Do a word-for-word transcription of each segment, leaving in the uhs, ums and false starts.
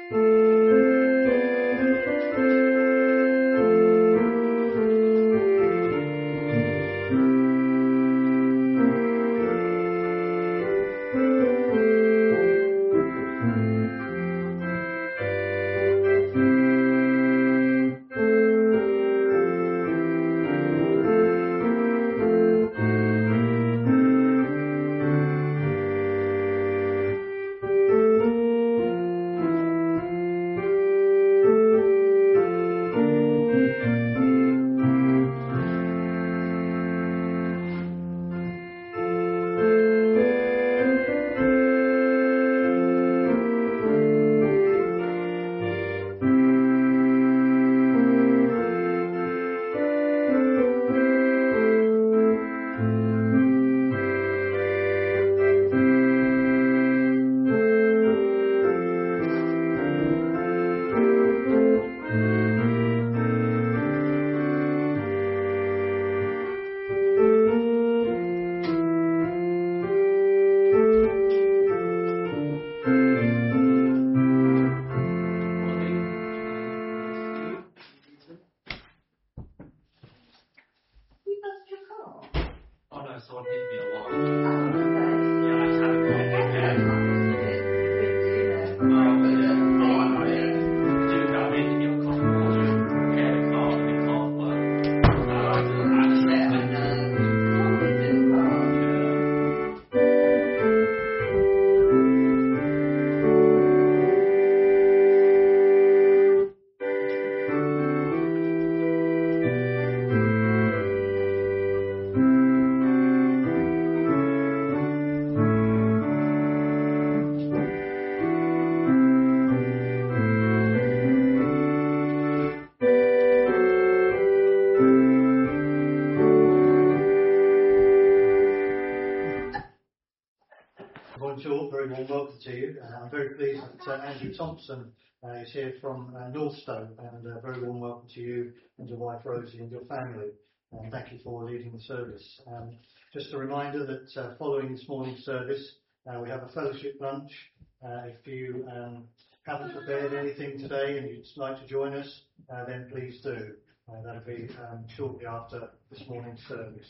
Bonjour, very warm welcome to you. Uh, I'm very pleased that uh, Andrew Thompson uh, is here from uh, Northstowe, and a uh, very warm welcome to you and your wife Rosie and your family. And thank you for leading the service. Um, just a reminder that uh, following this morning's service, uh, we have a fellowship lunch. Uh, if you um, haven't prepared anything today and you'd like to join us, uh, then please do. Uh, that'll be um, shortly after this morning's service.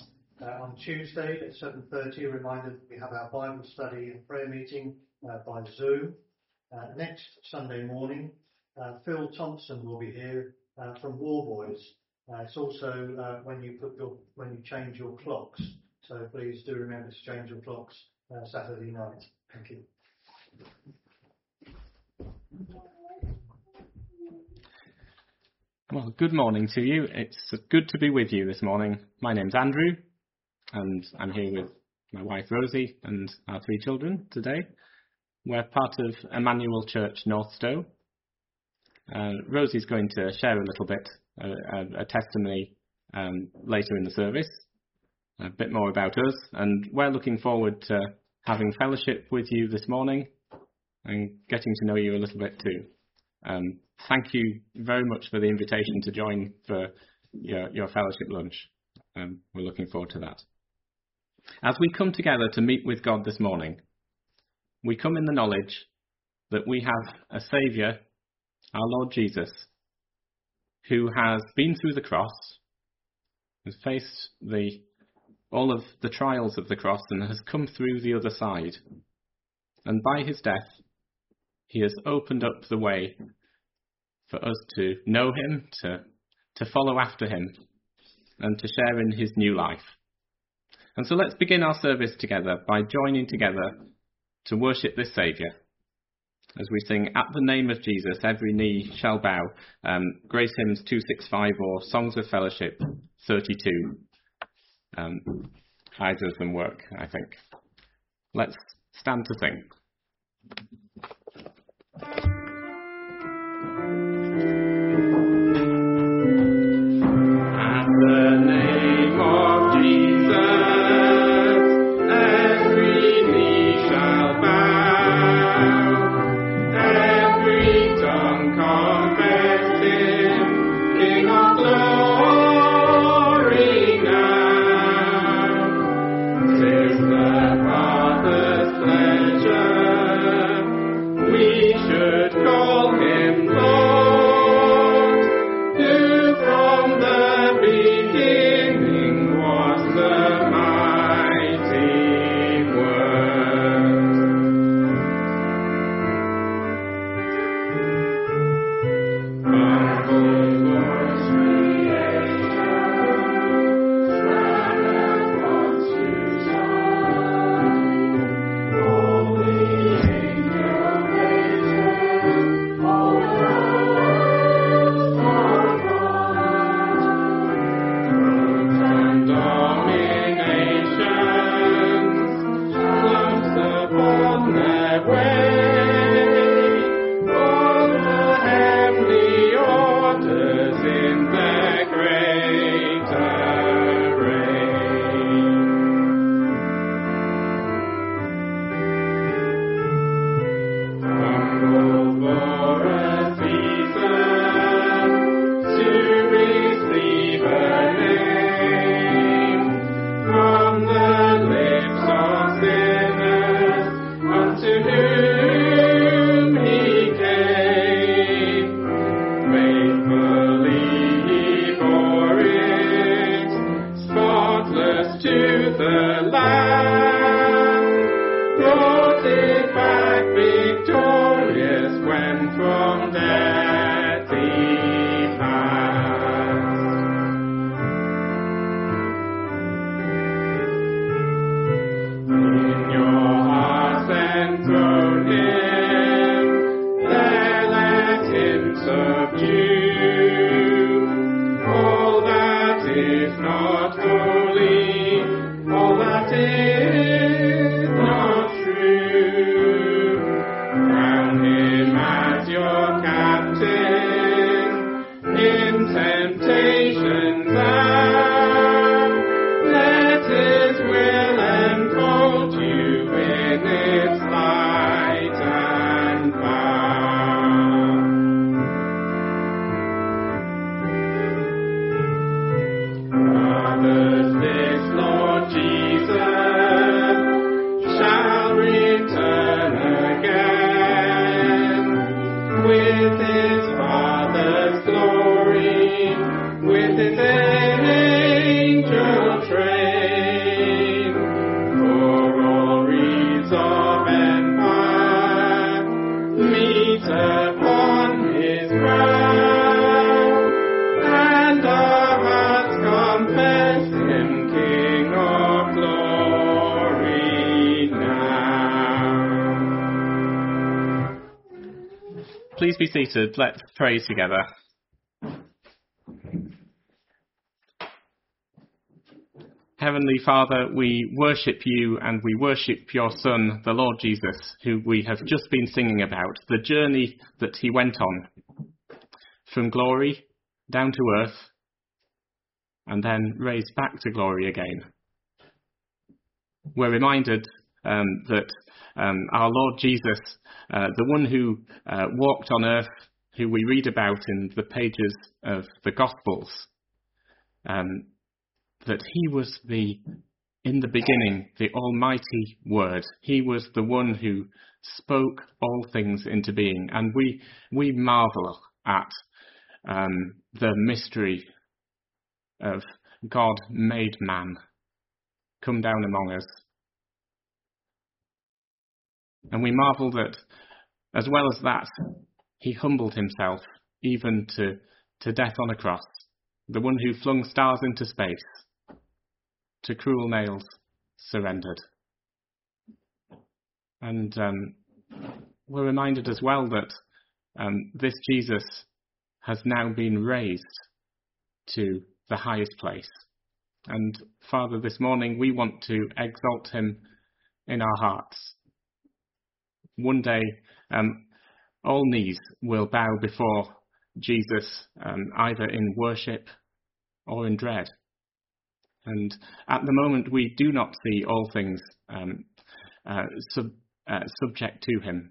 Uh, on Tuesday at seven thirty, a reminder that we have our Bible study and prayer meeting uh, by Zoom. Uh, next Sunday morning, uh, Phil Thompson will be here uh, from Warboys. Uh, it's also uh, when you put your when you change your clocks, so please do remember to change your clocks uh, Saturday night. Thank you. Well, good morning to you. It's good to be with you this morning. My name's Andrew, and I'm here with my wife Rosie and our three children today. We're part of Emmanuel Church Northstowe. Uh, Rosie's going to share a little bit, uh, a, a testimony um, later in the service, a bit more about us, and we're looking forward to having fellowship with you this morning and getting to know you a little bit too. Um, thank you very much for the invitation to join for your, your fellowship lunch. Um, we're looking forward to that. As we come together to meet with God this morning, we come in the knowledge that we have a Saviour, our Lord Jesus, who has been through the cross, has faced the all of the trials of the cross and has come through the other side. And by his death, he has opened up the way for us to know him, to, to follow after him, and to share in his new life. And so let's begin our service together by joining together to worship this Saviour. As we sing, "At the name of Jesus, every knee shall bow," um, Grace Hymns two sixty-five or Songs of Fellowship thirty-two. Um, either of them work, I think. Let's stand to sing. At the name of Jesus, every knee shall bow, every tongue confess him, King of glory now. 'Tis the Father's pleasure upon his brow, and our hearts confess him King of glory now. Please be seated. Let's pray together. Heavenly Father, we worship you and we worship your Son, the Lord Jesus, who we have just been singing about, the journey that he went on from glory down to earth and then raised back to glory again. We're reminded um, that um, our Lord Jesus, uh, the one who uh, walked on earth, who we read about in the pages of the Gospels, um, that he was the, in the beginning, the Almighty Word. He was the one who spoke all things into being. And we we marvel at um, the mystery of God made man come down among us. And we marvel that, as well as that, he humbled himself even to, to death on a cross. The one who flung stars into space, to cruel nails, surrendered. And um, we're reminded as well that um, this Jesus has now been raised to the highest place. And Father, this morning we want to exalt him in our hearts. One day, um, all knees will bow before Jesus, um, either in worship or in dread. And at the moment, we do not see all things um, uh, sub, uh, subject to him.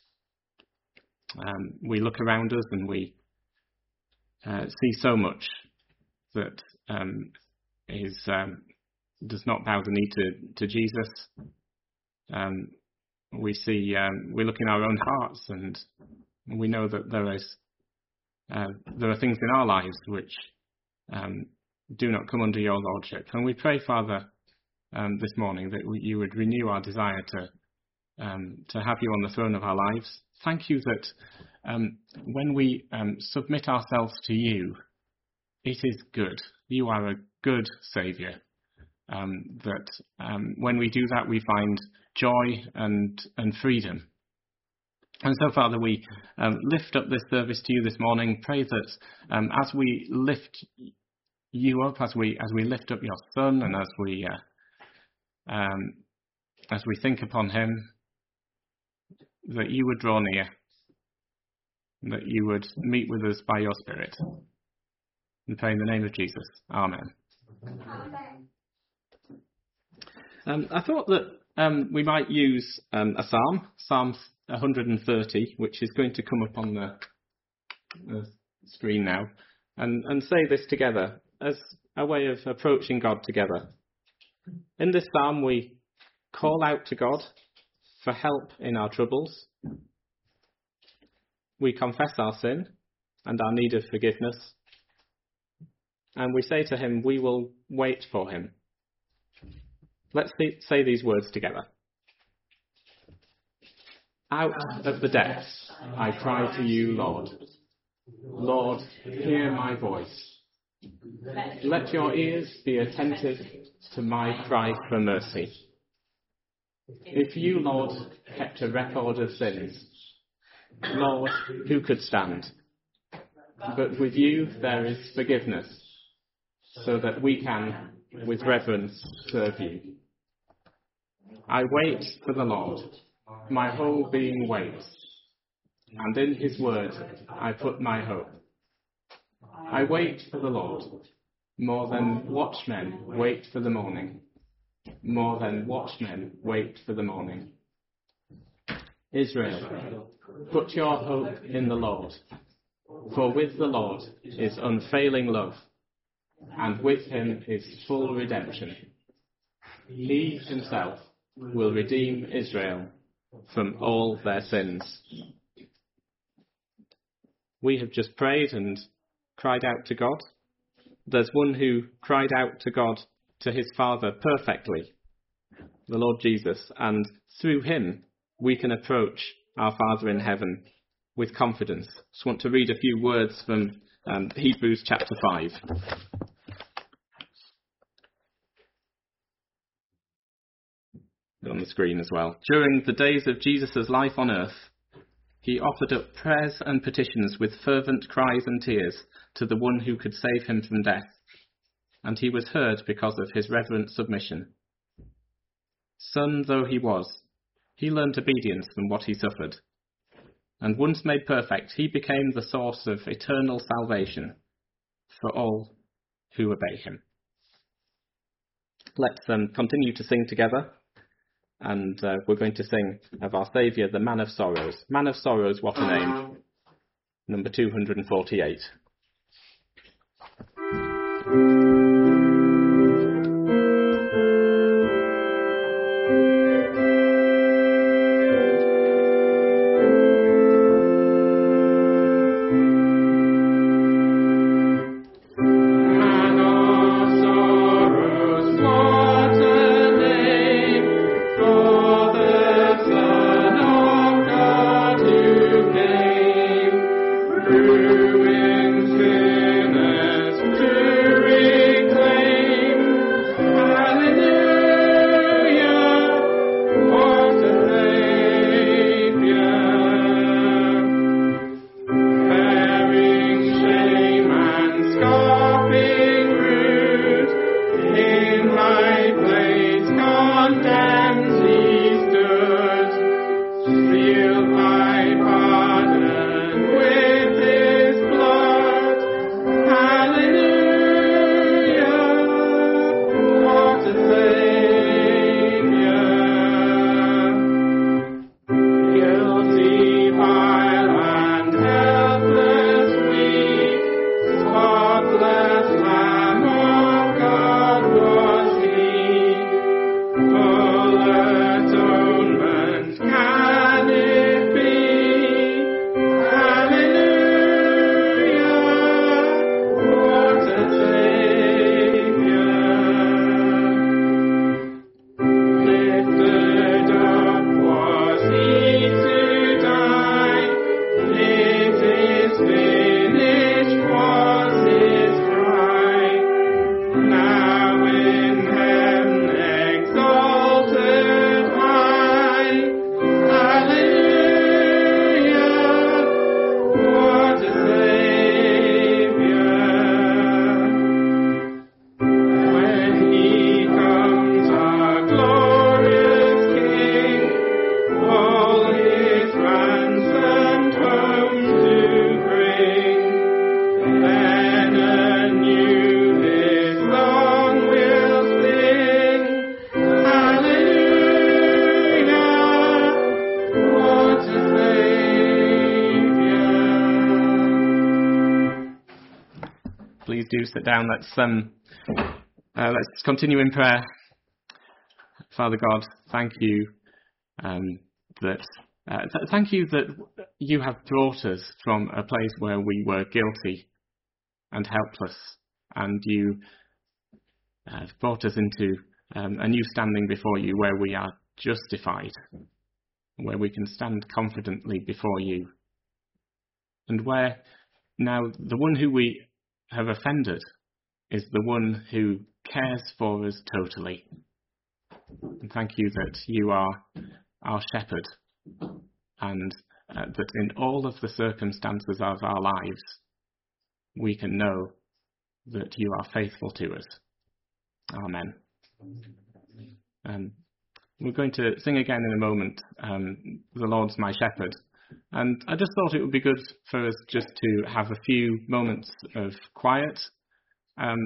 Um, we look around us and we uh, see so much that um, is um, does not bow the knee to, to Jesus. Um, we see, um, we look in our own hearts, and we know that there is uh, there are things in our lives which um, do not come under your lordship. And we pray, Father, um, this morning that you would renew our desire to um, to have you on the throne of our lives. Thank you that um, when we um, submit ourselves to you, it is good. You are a good Saviour. Um, that um, when we do that, we find joy and and freedom. And so, Father, we um, lift up this service to you this morning. Pray that um, as we lift you up, as we as we lift up your Son, and as we uh, um, as we think upon him, that you would draw near, that you would meet with us by your Spirit. And pray in the name of Jesus. Amen. Amen. Um, I thought that um, we might use um, a psalm, Psalm one hundred thirty, which is going to come up on the, the screen now, and, and say this together as a way of approaching God together. In this psalm, we call out to God for help in our troubles. We confess our sin and our need of forgiveness. And we say to him, we will wait for him. Let's say these words together. Out of the depths I cry to you, Lord. Lord, hear my voice. Let your ears be attentive to my cry for mercy. If you, Lord, kept a record of sins, Lord, who could stand? But with you there is forgiveness, so that we can, with reverence, serve you. I wait for the Lord, my whole being waits, and in his word I put my hope. I wait for the Lord, more than watchmen wait for the morning, more than watchmen wait for the morning. Israel, put your hope in the Lord, for with the Lord is unfailing love, and with him is full redemption. He himself will redeem Israel from all their sins. We have just prayed and cried out to God. There's one who cried out to God, to his Father perfectly, the Lord Jesus, and through him we can approach our Father in heaven with confidence. Just want to read a few words from um, Hebrews chapter five. On the screen as well. During the days of Jesus' life on earth, he offered up prayers and petitions with fervent cries and tears to the one who could save him from death, and he was heard because of his reverent submission. Son though he was, he learnt obedience from what he suffered, and once made perfect, he became the source of eternal salvation for all who obey him. Let's um, continue to sing together, and uh, we're going to sing of our Saviour, the Man of Sorrows. Man of Sorrows, what a name. Number two hundred forty-eight. Please do sit down. Let's um, uh, let's continue in prayer. Father God, thank you um, that uh, th- thank you that you have brought us from a place where we were guilty and helpless, and you have brought us into um, a new standing before you, where we are justified, where we can stand confidently before you, and where now the one who we have offended is the one who cares for us totally. And thank you that you are our shepherd, and uh, that in all of the circumstances of our lives we can know that you are faithful to us. Amen. Um, we're going to sing again in a moment, um, The Lord's My Shepherd. And I just thought it would be good for us just to have a few moments of quiet. Um,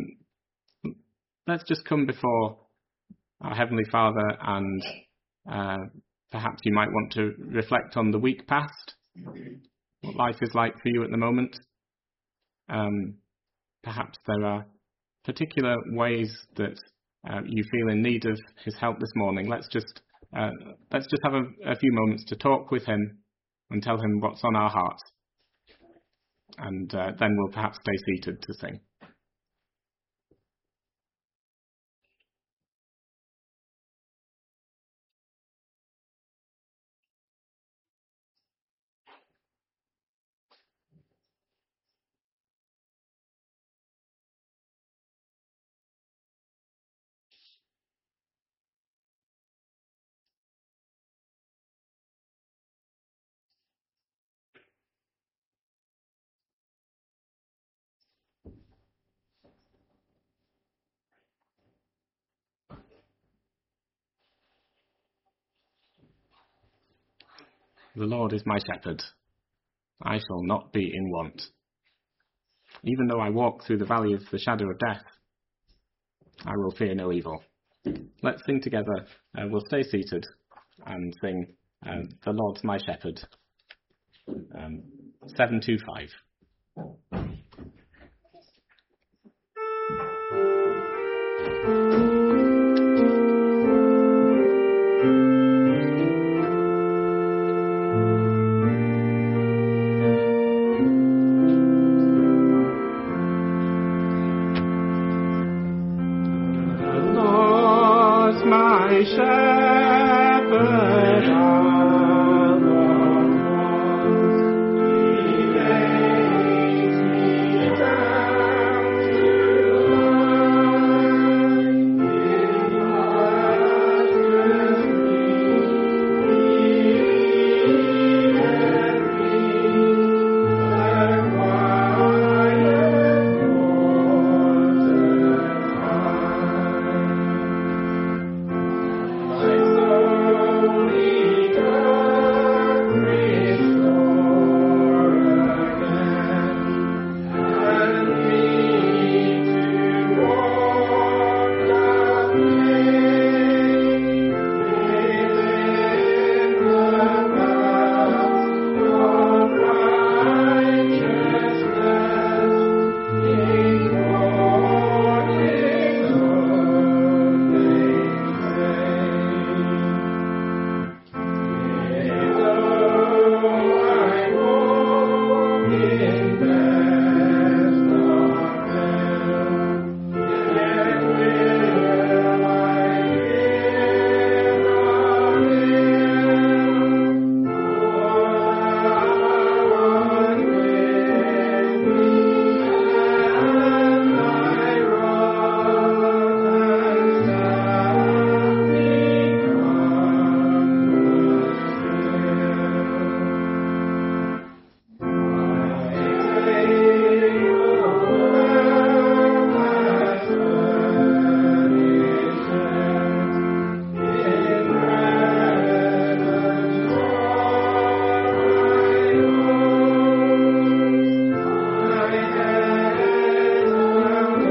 let's just come before our Heavenly Father, and uh, perhaps you might want to reflect on the week past, what life is like for you at the moment. Um, perhaps there are particular ways that uh, you feel in need of his help this morning. Let's just uh, let's just have a, a few moments to talk with him and tell him what's on our hearts, and uh, then we'll perhaps stay seated to sing. The Lord is my shepherd. I shall not be in want. Even though I walk through the valley of the shadow of death, I will fear no evil. Let's sing together. Uh, we'll stay seated and sing uh, The Lord's My Shepherd. Um, seven two five. My shepherd, our Lord was, he lays me down to lie in pastures green. He leadeth me the quiet waters high. My soul he doth restore again, and me to walk doth make within the paths of righteousness, in for his own name's sake. Yea, though I walk in death's dark vale, yet will I fear no ill, for thou art with me, and thy rod and staff me comfort still. My table well has furnished in presence of my Lord. My head bound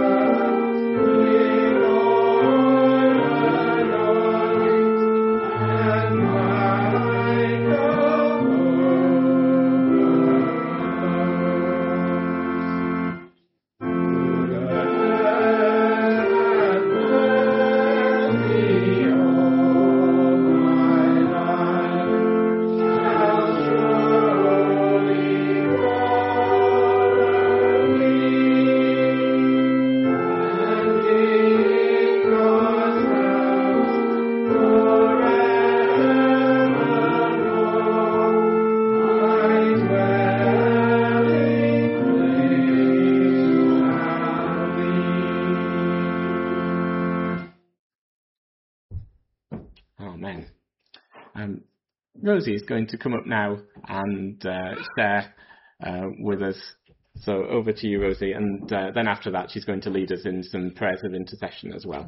with oil anoint, and my cup overflows. Goodness and mercy all my life shall surely follow me, and in God's house forevermore my dwelling place shall be. Amen. Um, Rosie is going to come up now and uh, share uh, with us. So over to you, Rosie, and uh, then after that she's going to lead us in some prayers of intercession as well.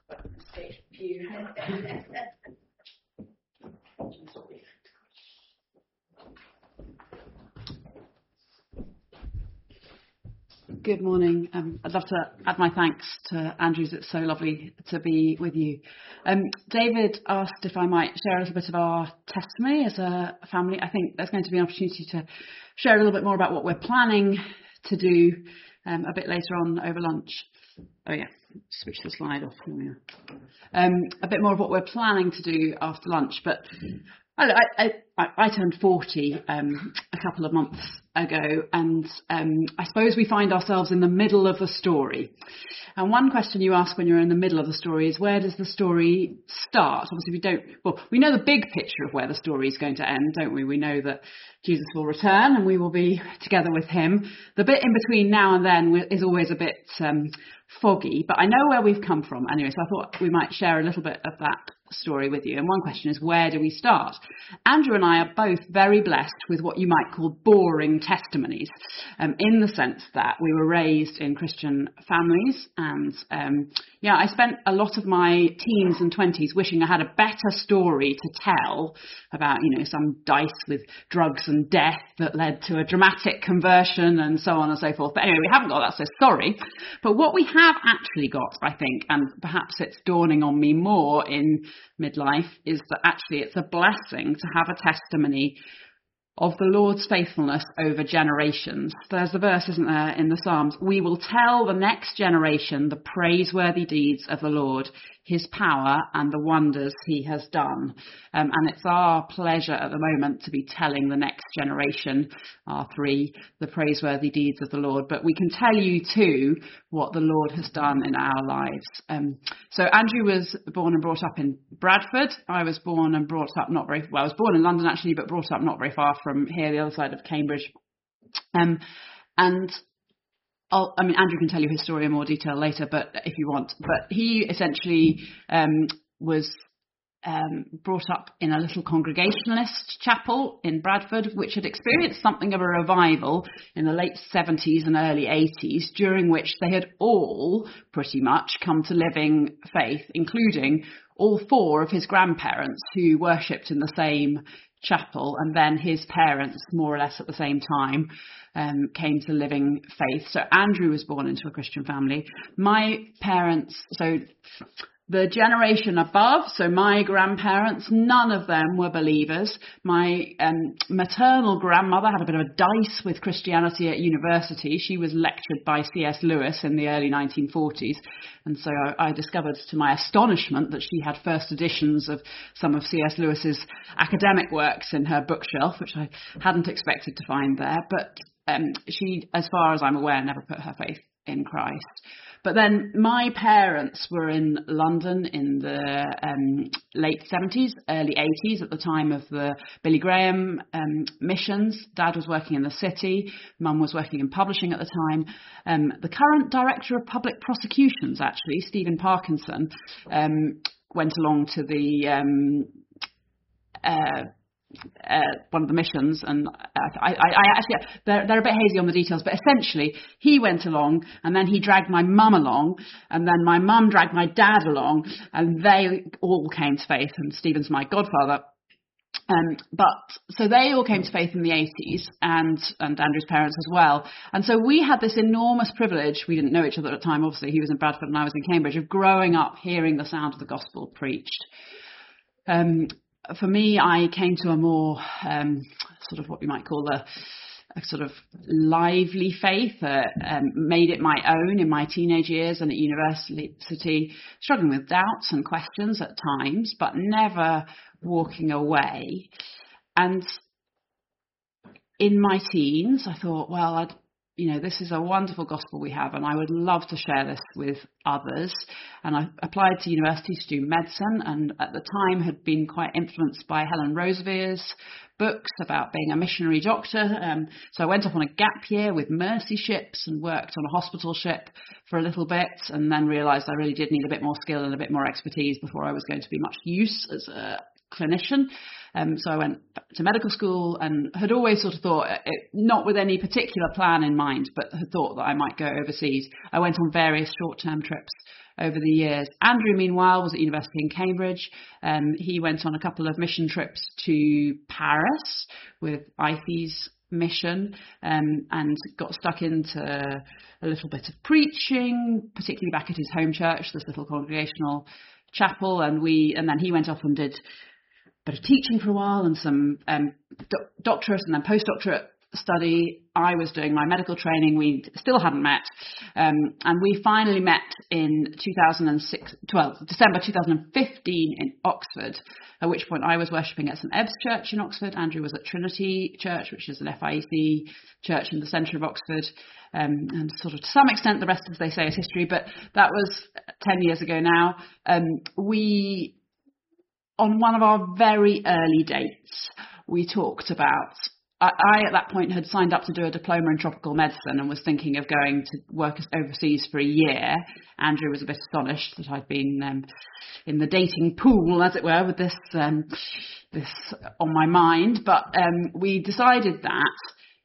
Good morning. Um, I'd love to add my thanks to Andrews. It's so lovely to be with you. Um, David asked if I might share a little bit of our testimony as a family. I think there's going to be an opportunity to share a little bit more about what we're planning to do um, a bit later on over lunch. Oh yeah, switch the slide off. Here we are. Um, a bit more of what we're planning to do after lunch, but I, I, I, I turned forty um, a couple of months ago, and um, I suppose we find ourselves in the middle of the story. And one question you ask when you're in the middle of the story is, where does the story start? Obviously, we don't. Well, we know the big picture of where the story is going to end, don't we? We know that Jesus will return and we will be together with him. The bit in between now and then is always a bit um, foggy, but I know where we've come from anyway. So I thought we might share a little bit of that story with you. And one question is, where do we start? Andrew and I are both very blessed with what you might call boring testimonies, um, in the sense that we were raised in Christian families. And um, yeah, I spent a lot of my teens and twenties wishing I had a better story to tell about, you know, some dice with drugs and death that led to a dramatic conversion and so on and so forth. But anyway, we haven't got that, so sorry. But what we have actually got, I think, and perhaps it's dawning on me more in midlife, is that actually it's a blessing to have a testimony of the Lord's faithfulness over generations. There's the verse, isn't there, in the Psalms? We will tell the next generation the praiseworthy deeds of the Lord, his power and the wonders he has done. Um, and it's our pleasure at the moment to be telling the next generation, our three, the praiseworthy deeds of the Lord. But we can tell you too what the Lord has done in our lives. Um, so Andrew was born and brought up in Bradford. I was born and brought up not very, well, I was born in London actually, but brought up not very far from here, the other side of Cambridge. Um, and I'll, I mean, Andrew can tell you his story in more detail later, but if you want. But he essentially um, was um, brought up in a little Congregationalist chapel in Bradford, which had experienced something of a revival in the late seventies and early eighties, during which they had all pretty much come to living faith, including all four of his grandparents who worshipped in the same chapel, and then his parents, more or less at the same time, um, came to living faith. So Andrew was born into a Christian family. My parents, so the generation above, so my grandparents, none of them were believers. My um, maternal grandmother had a bit of a dice with Christianity at university. She was lectured by C S Lewis in the early nineteen forties. And so I, I discovered to my astonishment that she had first editions of some of C S Lewis's academic works in her bookshelf, which I hadn't expected to find there. But um, she, as far as I'm aware, never put her faith in Christ. But then my parents were in London in the um, late seventies, early eighties, at the time of the Billy Graham um, missions. Dad was working in the city. Mum was working in publishing at the time. Um, the current director of public prosecutions, actually, Stephen Parkinson, um, went along to the um, uh, Uh, one of the missions, and I, I, I actually they're, they're a bit hazy on the details, but essentially he went along and then he dragged my mum along, and then my mum dragged my dad along, and they all came to faith, and Stephen's my godfather. Um, but so they all came to faith in the eighties, and and Andrew's parents as well. And so we had this enormous privilege. We didn't know each other at the time, obviously. He was in Bradford and I was in Cambridge, of growing up hearing the sound of the gospel preached. Um, For me, I came to a more um, sort of what we might call a, a sort of lively faith, uh, um, made it my own in my teenage years and at university, struggling with doubts and questions at times, but never walking away. And in my teens, I thought, well, I'd you know, this is a wonderful gospel we have, and I would love to share this with others. And I applied to university to do medicine, and at the time had been quite influenced by Helen Rosevier's books about being a missionary doctor. Um, so I went off on a gap year with Mercy ships and worked on a hospital ship for a little bit, and then realised I really did need a bit more skill and a bit more expertise before I was going to be much use as a clinician. Um, so I went to medical school and had always sort of thought, it, not with any particular plan in mind, but had thought that I might go overseas. I went on various short-term trips over the years. Andrew, meanwhile, was at university in Cambridge. Um, he went on a couple of mission trips to Paris with I F E's mission, um, and got stuck into a little bit of preaching, particularly back at his home church, this little congregational chapel. And we, and then he went off and did bit of teaching for a while and some um, do- doctorate and then postdoctorate study. I was doing my medical training. We still hadn't met. Um, and we finally met in two thousand six, well, December two thousand fifteen in Oxford, at which point I was worshipping at St Ebbe's Church in Oxford. Andrew was at Trinity Church, which is an F I E C church in the centre of Oxford. Um, and sort of to some extent the rest, as they say, is history. But that was ten years ago now. Um, we... On one of our very early dates, we talked about I, I at that point had signed up to do a diploma in tropical medicine and was thinking of going to work as- overseas for a year. Andrew was a bit astonished that I'd been um, in the dating pool, as it were, with this um, this on my mind. But um, we decided that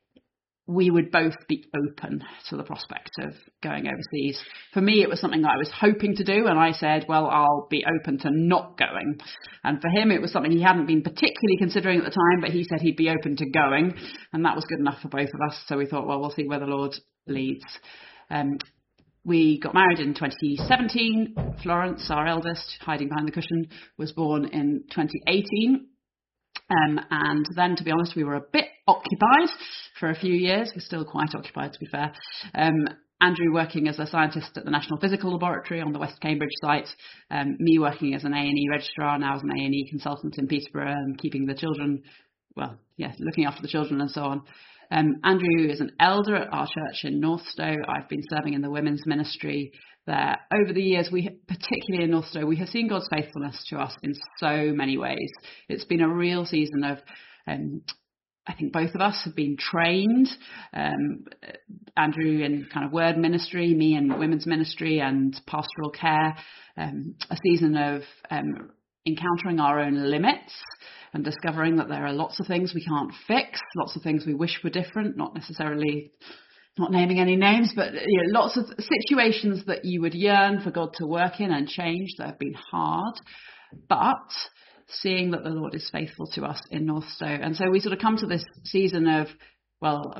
we would both be open to the prospect of going overseas. For me, it was something that I was hoping to do, and I said, well, I'll be open to not going. And for him, it was something he hadn't been particularly considering at the time, but he said he'd be open to going, and that was good enough for both of us. So we thought, well, we'll see where the Lord leads. Um, we got married in twenty seventeen. Florence, our eldest, hiding behind the cushion, was born in twenty eighteen. Um, and then, to be honest, we were a bit occupied for a few years. We're still quite occupied, to be fair. Um, Andrew working as a scientist at the National Physical Laboratory on the West Cambridge site, um, me working as an A and E registrar, now as an A and E consultant in Peterborough and keeping the children, well, yeah, looking after the children and so on. Um, Andrew is an elder at our church in Northstowe. I've been serving in the women's ministry there. Over the years, we, particularly in Northstowe, we have seen God's faithfulness to us in so many ways. It's been a real season of, um, I think both of us have been trained, um, Andrew in kind of word ministry, me in women's ministry and pastoral care, um, a season of um, encountering our own limits and discovering that there are lots of things we can't fix, lots of things we wish were different, not necessarily, not naming any names, but you know, lots of situations that you would yearn for God to work in and change that have been hard, but seeing that the Lord is faithful to us in Northstowe. And so we sort of come to this season of, well,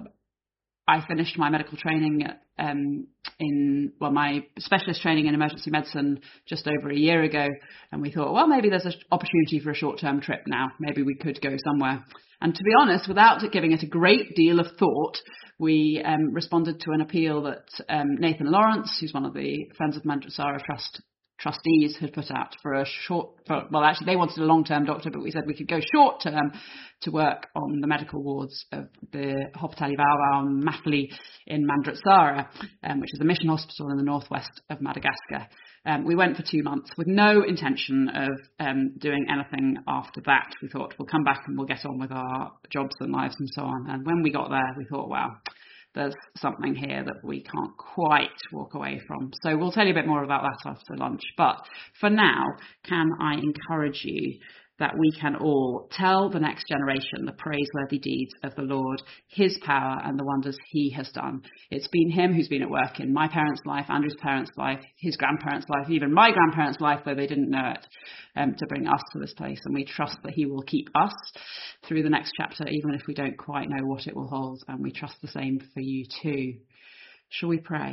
I finished my medical training um, in, well, my specialist training in emergency medicine just over a year ago. And we thought, well, maybe there's an opportunity for a short-term trip now. Maybe we could go somewhere. And to be honest, without giving it a great deal of thought, we um, responded to an appeal that um, Nathan Lawrence, who's one of the Friends of Mandrasara Trust trustees, had put out for a short, for, well, actually they wanted a long-term doctor, but we said we could go short-term to work on the medical wards of the Hospitali Vauvau and Mafili in Mandrasara, um, which is a mission hospital in the northwest of Madagascar. Um, we went for two months with no intention of um, doing anything after that. We thought we'll come back and we'll get on with our jobs and lives and so on. And when we got there, we thought, wow, there's something here that we can't quite walk away from. So we'll tell you a bit more about that after lunch. But for now, can I encourage you that we can all tell the next generation the praiseworthy deeds of the Lord, his power and the wonders he has done. It's been him who's been at work in my parents' life, Andrew's parents' life, his grandparents' life, even my grandparents' life, though they didn't know it, um, to bring us to this place. And we trust that he will keep us through the next chapter, even if we don't quite know what it will hold. And we trust the same for you too. Shall we pray?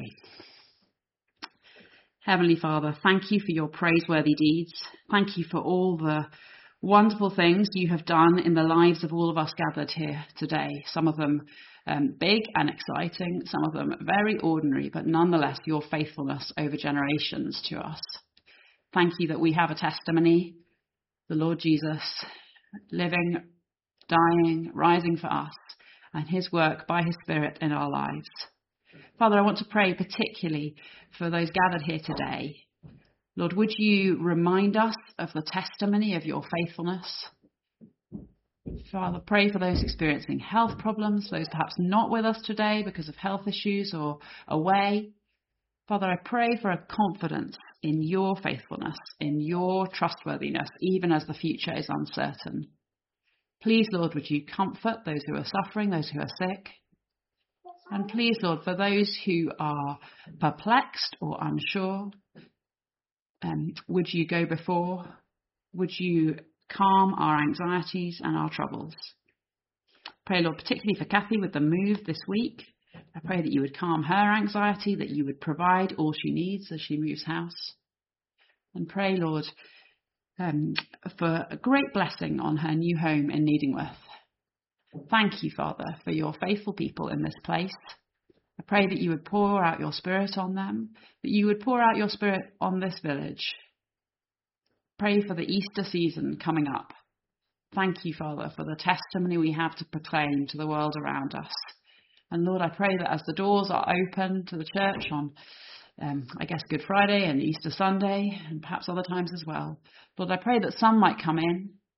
Heavenly Father, thank you for your praiseworthy deeds. Thank you for all the wonderful things you have done in the lives of all of us gathered here today. Some of them um, big and exciting, some of them very ordinary, but nonetheless your faithfulness over generations to us. Thank you that we have a testimony, the Lord Jesus, living, dying, rising for us, and his work by his Spirit in our lives. Father, I want to pray particularly for those gathered here today. Lord, would you remind us of the testimony of your faithfulness? Father, pray for those experiencing health problems, those perhaps not with us today because of health issues or away. Father, I pray for a confidence in your faithfulness, in your trustworthiness, even as the future is uncertain. Please, Lord, would you comfort those who are suffering, those who are sick? And please, Lord, for those who are perplexed or unsure, Um, would you go before? Would you calm our anxieties and our troubles? Pray, Lord, particularly for Kathy with the move this week. I pray that you would calm her anxiety, that you would provide all she needs as she moves house. And pray, Lord, um, for a great blessing on her new home in Needingworth. Thank you, Father, for your faithful people in this place. I pray that you would pour out your Spirit on them, that you would pour out your Spirit on this village. Pray for the Easter season coming up. Thank you, Father, for the testimony we have to proclaim to the world around us. And Lord, I pray that as the doors are open to the church on, um, I guess, Good Friday and Easter Sunday, and perhaps other times as well, Lord, I pray that some might come in,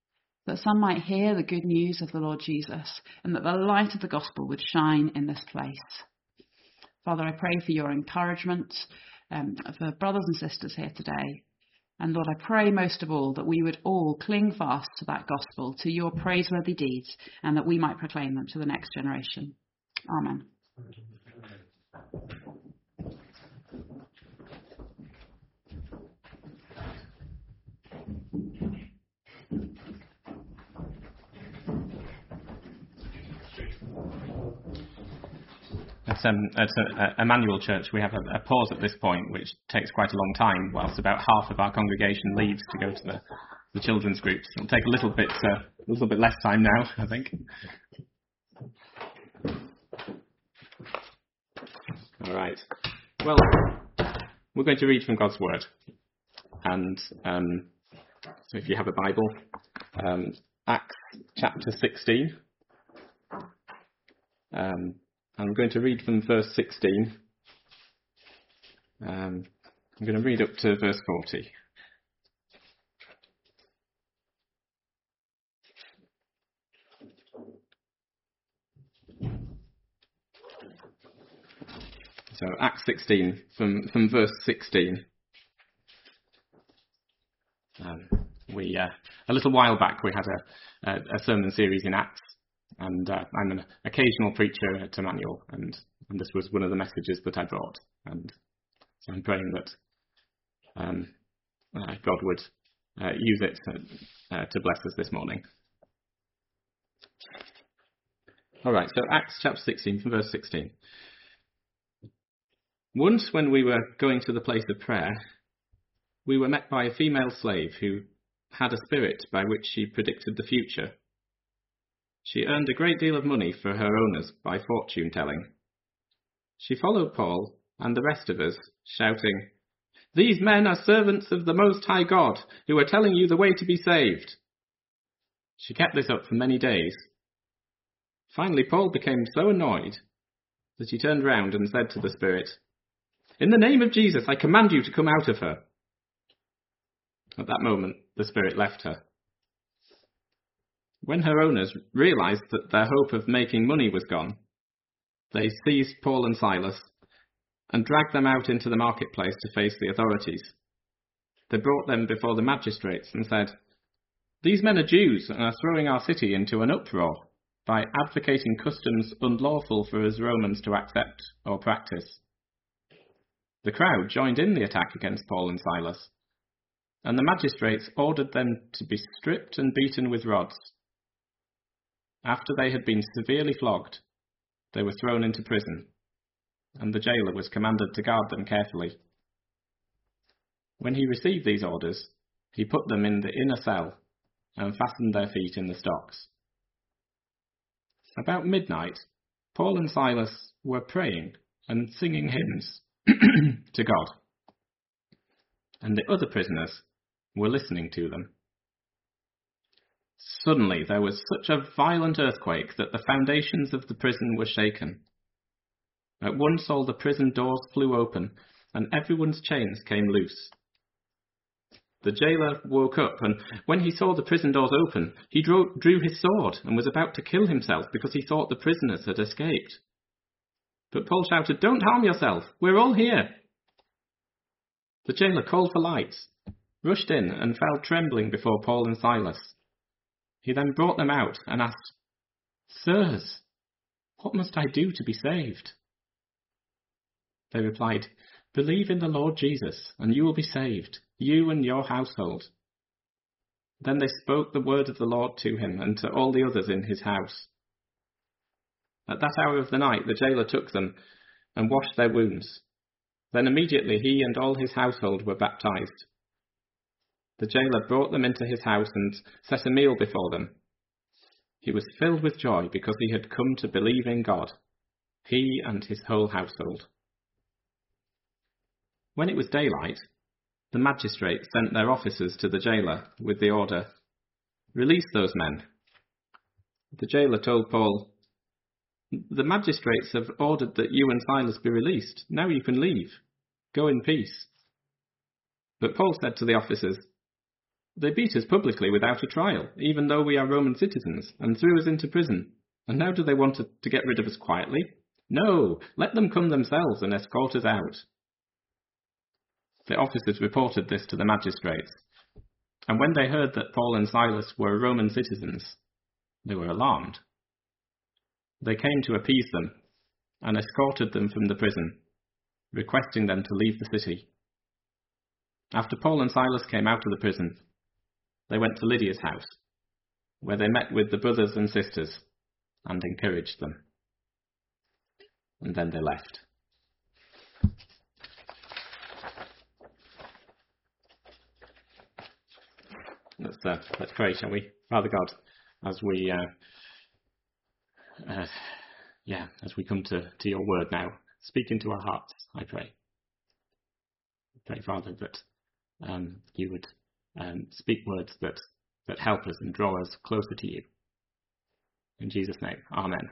that some might hear the good news of the Lord Jesus, and that the light of the gospel would shine in this place. Father, I pray for your encouragement um, for brothers and sisters here today. And Lord, I pray most of all that we would all cling fast to that gospel, to your praiseworthy deeds, and that we might proclaim them to the next generation. Amen. At, um, at uh, Emmanuel Church, we have a, a pause at this point, which takes quite a long time, whilst about half of our congregation leaves to go to the, the children's groups. It'll take a little bit, uh, a little bit less time now, I think. All right. Well, we're going to read from God's Word, and um, so if you have a Bible, um, Acts chapter sixteen. Um, I'm going to read from verse sixteen. Um, I'm going to read up to verse forty. So Acts sixteen, from, from verse sixteen. Um, we uh, a little while back we had a, a, a sermon series in Acts. And uh, I'm an occasional preacher at Emmanuel, and, and this was one of the messages that I brought. And so I'm praying that um, uh, God would uh, use it to, uh, to bless us this morning. All right, so Acts chapter sixteen, from verse sixteen. Once when we were going to the place of prayer, we were met by a female slave who had a spirit by which she predicted the future. She earned a great deal of money for her owners by fortune-telling. She followed Paul and the rest of us, shouting, "These men are servants of the Most High God, who are telling you the way to be saved." She kept this up for many days. Finally, Paul became so annoyed that he turned round and said to the spirit, "In the name of Jesus, I command you to come out of her." At that moment, the spirit left her. When her owners realized that their hope of making money was gone, they seized Paul and Silas and dragged them out into the marketplace to face the authorities. They brought them before the magistrates and said, "These men are Jews and are throwing our city into an uproar by advocating customs unlawful for us Romans to accept or practice." The crowd joined in the attack against Paul and Silas, and the magistrates ordered them to be stripped and beaten with rods. After they had been severely flogged, they were thrown into prison, and the jailer was commanded to guard them carefully. When he received these orders, he put them in the inner cell and fastened their feet in the stocks. About midnight, Paul and Silas were praying and singing hymns to God, and the other prisoners were listening to them. Suddenly there was such a violent earthquake that the foundations of the prison were shaken. At once all the prison doors flew open, and everyone's chains came loose. The jailer woke up, and when he saw the prison doors open, he drew, drew his sword and was about to kill himself because he thought the prisoners had escaped. But Paul shouted, "Don't harm yourself, we're all here." The jailer called for lights, rushed in, and fell trembling before Paul and Silas. He then brought them out and asked, "Sirs, what must I do to be saved?" They replied, "Believe in the Lord Jesus, and you will be saved, you and your household." Then they spoke the word of the Lord to him and to all the others in his house. At that hour of the night the jailer took them and washed their wounds. Then immediately he and all his household were baptized. The jailer brought them into his house and set a meal before them. He was filled with joy because he had come to believe in God, he and his whole household. When it was daylight, the magistrates sent their officers to the jailer with the order, "Release those men." The jailer told Paul, "The magistrates have ordered that you and Silas be released. Now you can leave. Go in peace." But Paul said to the officers, They beat us publicly without a trial, even though we are Roman citizens, and threw us into prison. And now do they want to, to get rid of us quietly? No, let them come themselves and escort us out. The officers reported this to the magistrates, and when they heard that Paul and Silas were Roman citizens, they were alarmed. They came to appease them and escorted them from the prison, requesting them to leave the city. After Paul and Silas came out of the prison, they went to Lydia's house, where they met with the brothers and sisters and encouraged them. And then they left. Let's, uh, let's pray, shall we? Father God, as we, uh, uh, yeah, as we come to, to your word now, speak into our hearts, I pray. I pray, Father, that um, you would um, speak words that, that help us and draw us closer to you. In Jesus' name, amen.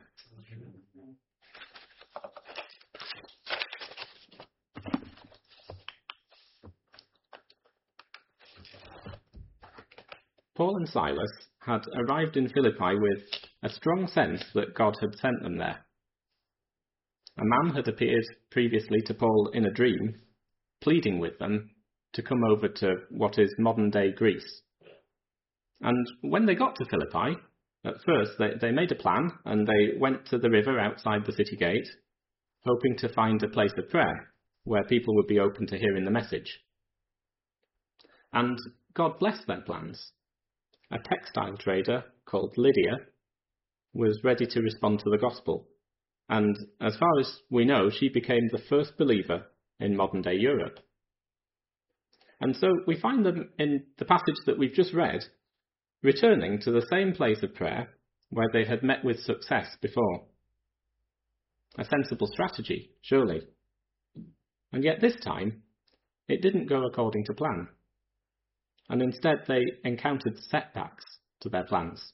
Paul and Silas had arrived in Philippi with a strong sense that God had sent them there. A man had appeared previously to Paul in a dream, pleading with them to come over to what is modern-day Greece. And when they got to Philippi, at first they, they made a plan and they went to the river outside the city gate, hoping to find a place of prayer where people would be open to hearing the message. And God blessed their plans. A textile trader called Lydia was ready to respond to the gospel, and as far as we know, she became the first believer in modern-day Europe. And so we find them in the passage that we've just read, returning to the same place of prayer where they had met with success before. A sensible strategy, surely. And yet this time, it didn't go according to plan. And instead they encountered setbacks to their plans.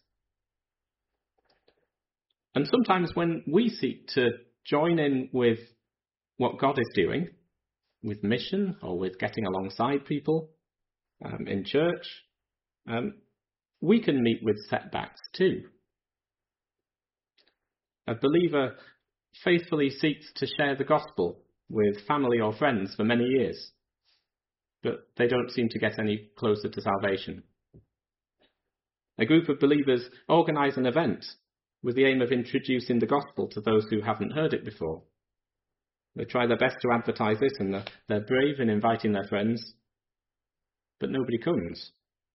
And sometimes when we seek to join in with what God is doing, with mission or with getting alongside people um, in church, um, we can meet with setbacks too. A believer faithfully seeks to share the gospel with family or friends for many years, but they don't seem to get any closer to salvation. A group of believers organise an event with the aim of introducing the gospel to those who haven't heard it before. They try their best to advertise it and they're brave in inviting their friends, but nobody comes.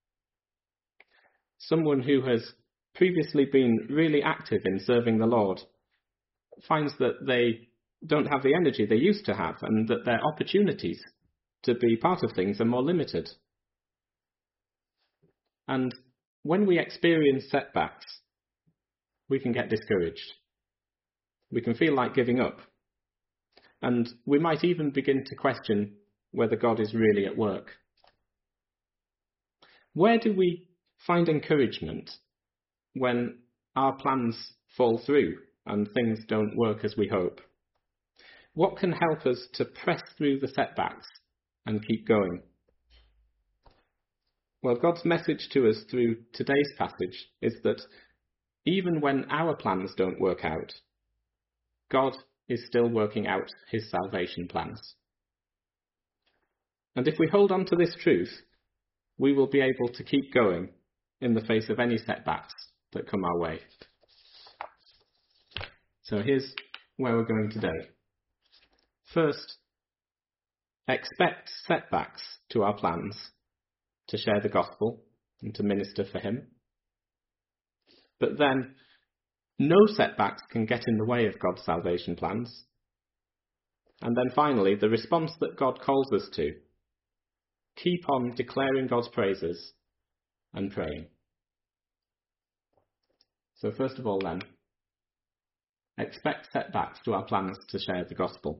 Someone who has previously been really active in serving the Lord finds that they don't have the energy they used to have and that their opportunities to be part of things are more limited. And when we experience setbacks, we can get discouraged. We can feel like giving up. And we might even begin to question whether God is really at work. Where do we find encouragement when our plans fall through and things don't work as we hope? What can help us to press through the setbacks and keep going? Well, God's message to us through today's passage is that even when our plans don't work out, God is still working out his salvation plans. And if we hold on to this truth, we will be able to keep going in the face of any setbacks that come our way. So here's where we're going today. First, expect setbacks to our plans to share the gospel and to minister for him. But then, no setbacks can get in the way of God's salvation plans. And then finally, the response that God calls us to: keep on declaring God's praises and praying. So first of all then, expect setbacks to our plans to share the gospel.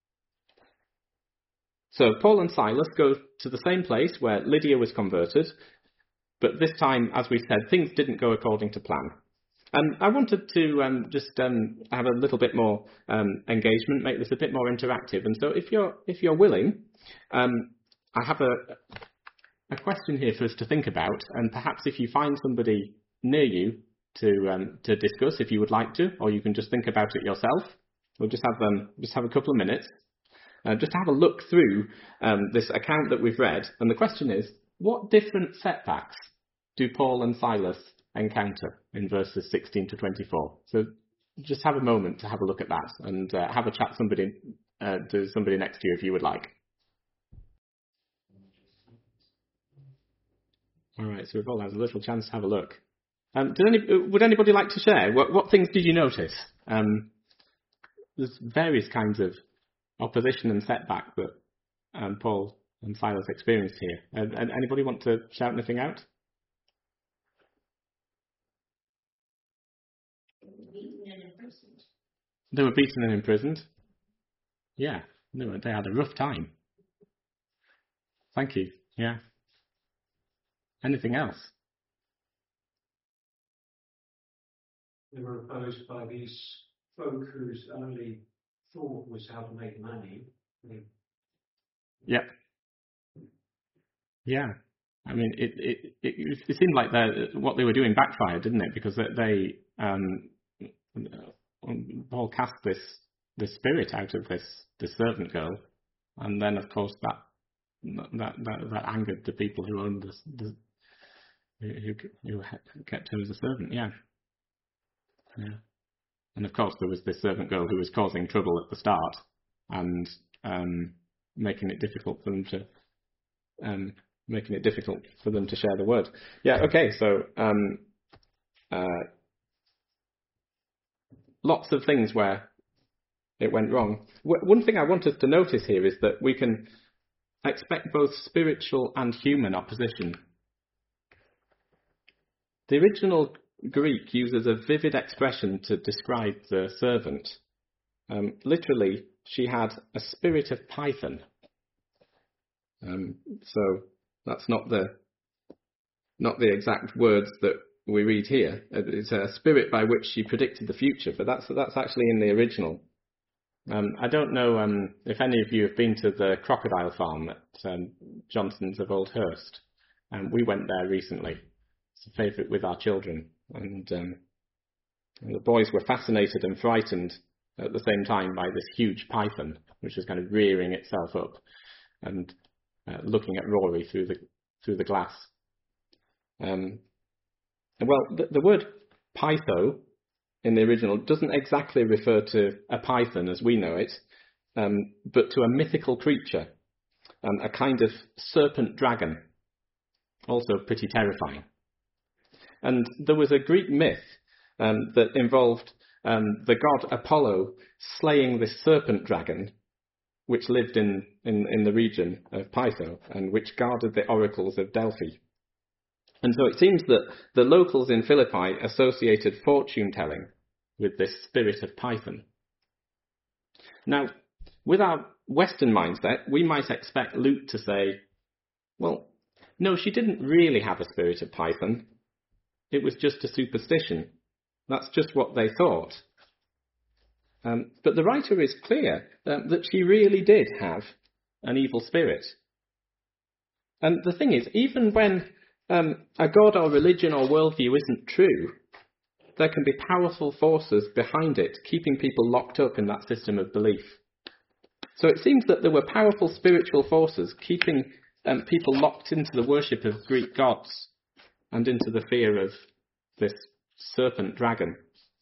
So Paul and Silas go to the same place where Lydia was converted, but this time, as we said, things didn't go according to plan. And I wanted to um, just um, have a little bit more um, engagement, make this a bit more interactive. And so if you're if you're willing, um, I have a a question here for us to think about, and perhaps if you find somebody near you to um, to discuss, if you would like to, or you can just think about it yourself. We'll just have um, just have a couple of minutes, uh, just to have a look through um, this account that we've read. And the question is, what different setbacks do Paul and Silas encounter in verses sixteen to twenty-four? So just have a moment to have a look at that, and uh, have a chat somebody uh, to somebody next to you if you would like. All right, so we've all had a little chance to have a look. Um, did any, would anybody like to share? What, what things did you notice? Um, there's various kinds of opposition and setback that um, Paul and Silas experienced here. Uh, and anybody want to shout anything out? They were beaten and imprisoned. Yeah, they, were, they had a rough time. Thank you. Yeah. Anything else? They were opposed by these folk whose only thought was how to make money. They... Yeah. Yeah. I mean, it it it, it seemed like what they were doing backfired, didn't it? Because they um, Paul cast this this spirit out of this this servant girl, and then of course that that that, that angered the people who owned this, the who who kept her as a servant. Yeah. Yeah. And of course there was this servant girl who was causing trouble at the start and um, making it difficult for them to um, making it difficult for them to share the word. Yeah. Okay. So um, uh, lots of things where it went wrong. W- one thing I want us to notice here is that we can expect both spiritual and human opposition. The original Greek uses a vivid expression to describe the servant. Um, literally, she had a spirit of python. Um, so that's not the not the exact words that we read here. It's a spirit by which she predicted the future, but that's that's actually in the original. Um, I don't know um, if any of you have been to the crocodile farm at um, Johnson's of Old Hurst. Um, we went there recently. It's a favourite with our children. And, um, and the boys were fascinated and frightened at the same time by this huge python, which was kind of rearing itself up and uh, looking at Rory through the through the glass. Um, well, the, the word pytho in the original doesn't exactly refer to a python as we know it, um, but to a mythical creature, um, a kind of serpent dragon, also pretty terrifying. And there was a Greek myth um, that involved um, the god Apollo slaying this serpent dragon, which lived in, in, in the region of Pytho and which guarded the oracles of Delphi. And so it seems that the locals in Philippi associated fortune telling with this spirit of Python. Now, with our Western mindset, we might expect Luke to say, well, no, she didn't really have a spirit of Python. It was just a superstition. That's just what they thought. Um, but the writer is clear um, that she really did have an evil spirit. And the thing is, even when um, a god or religion or worldview isn't true, there can be powerful forces behind it, keeping people locked up in that system of belief. So it seems that there were powerful spiritual forces keeping um, people locked into the worship of Greek gods and into the fear of this serpent dragon.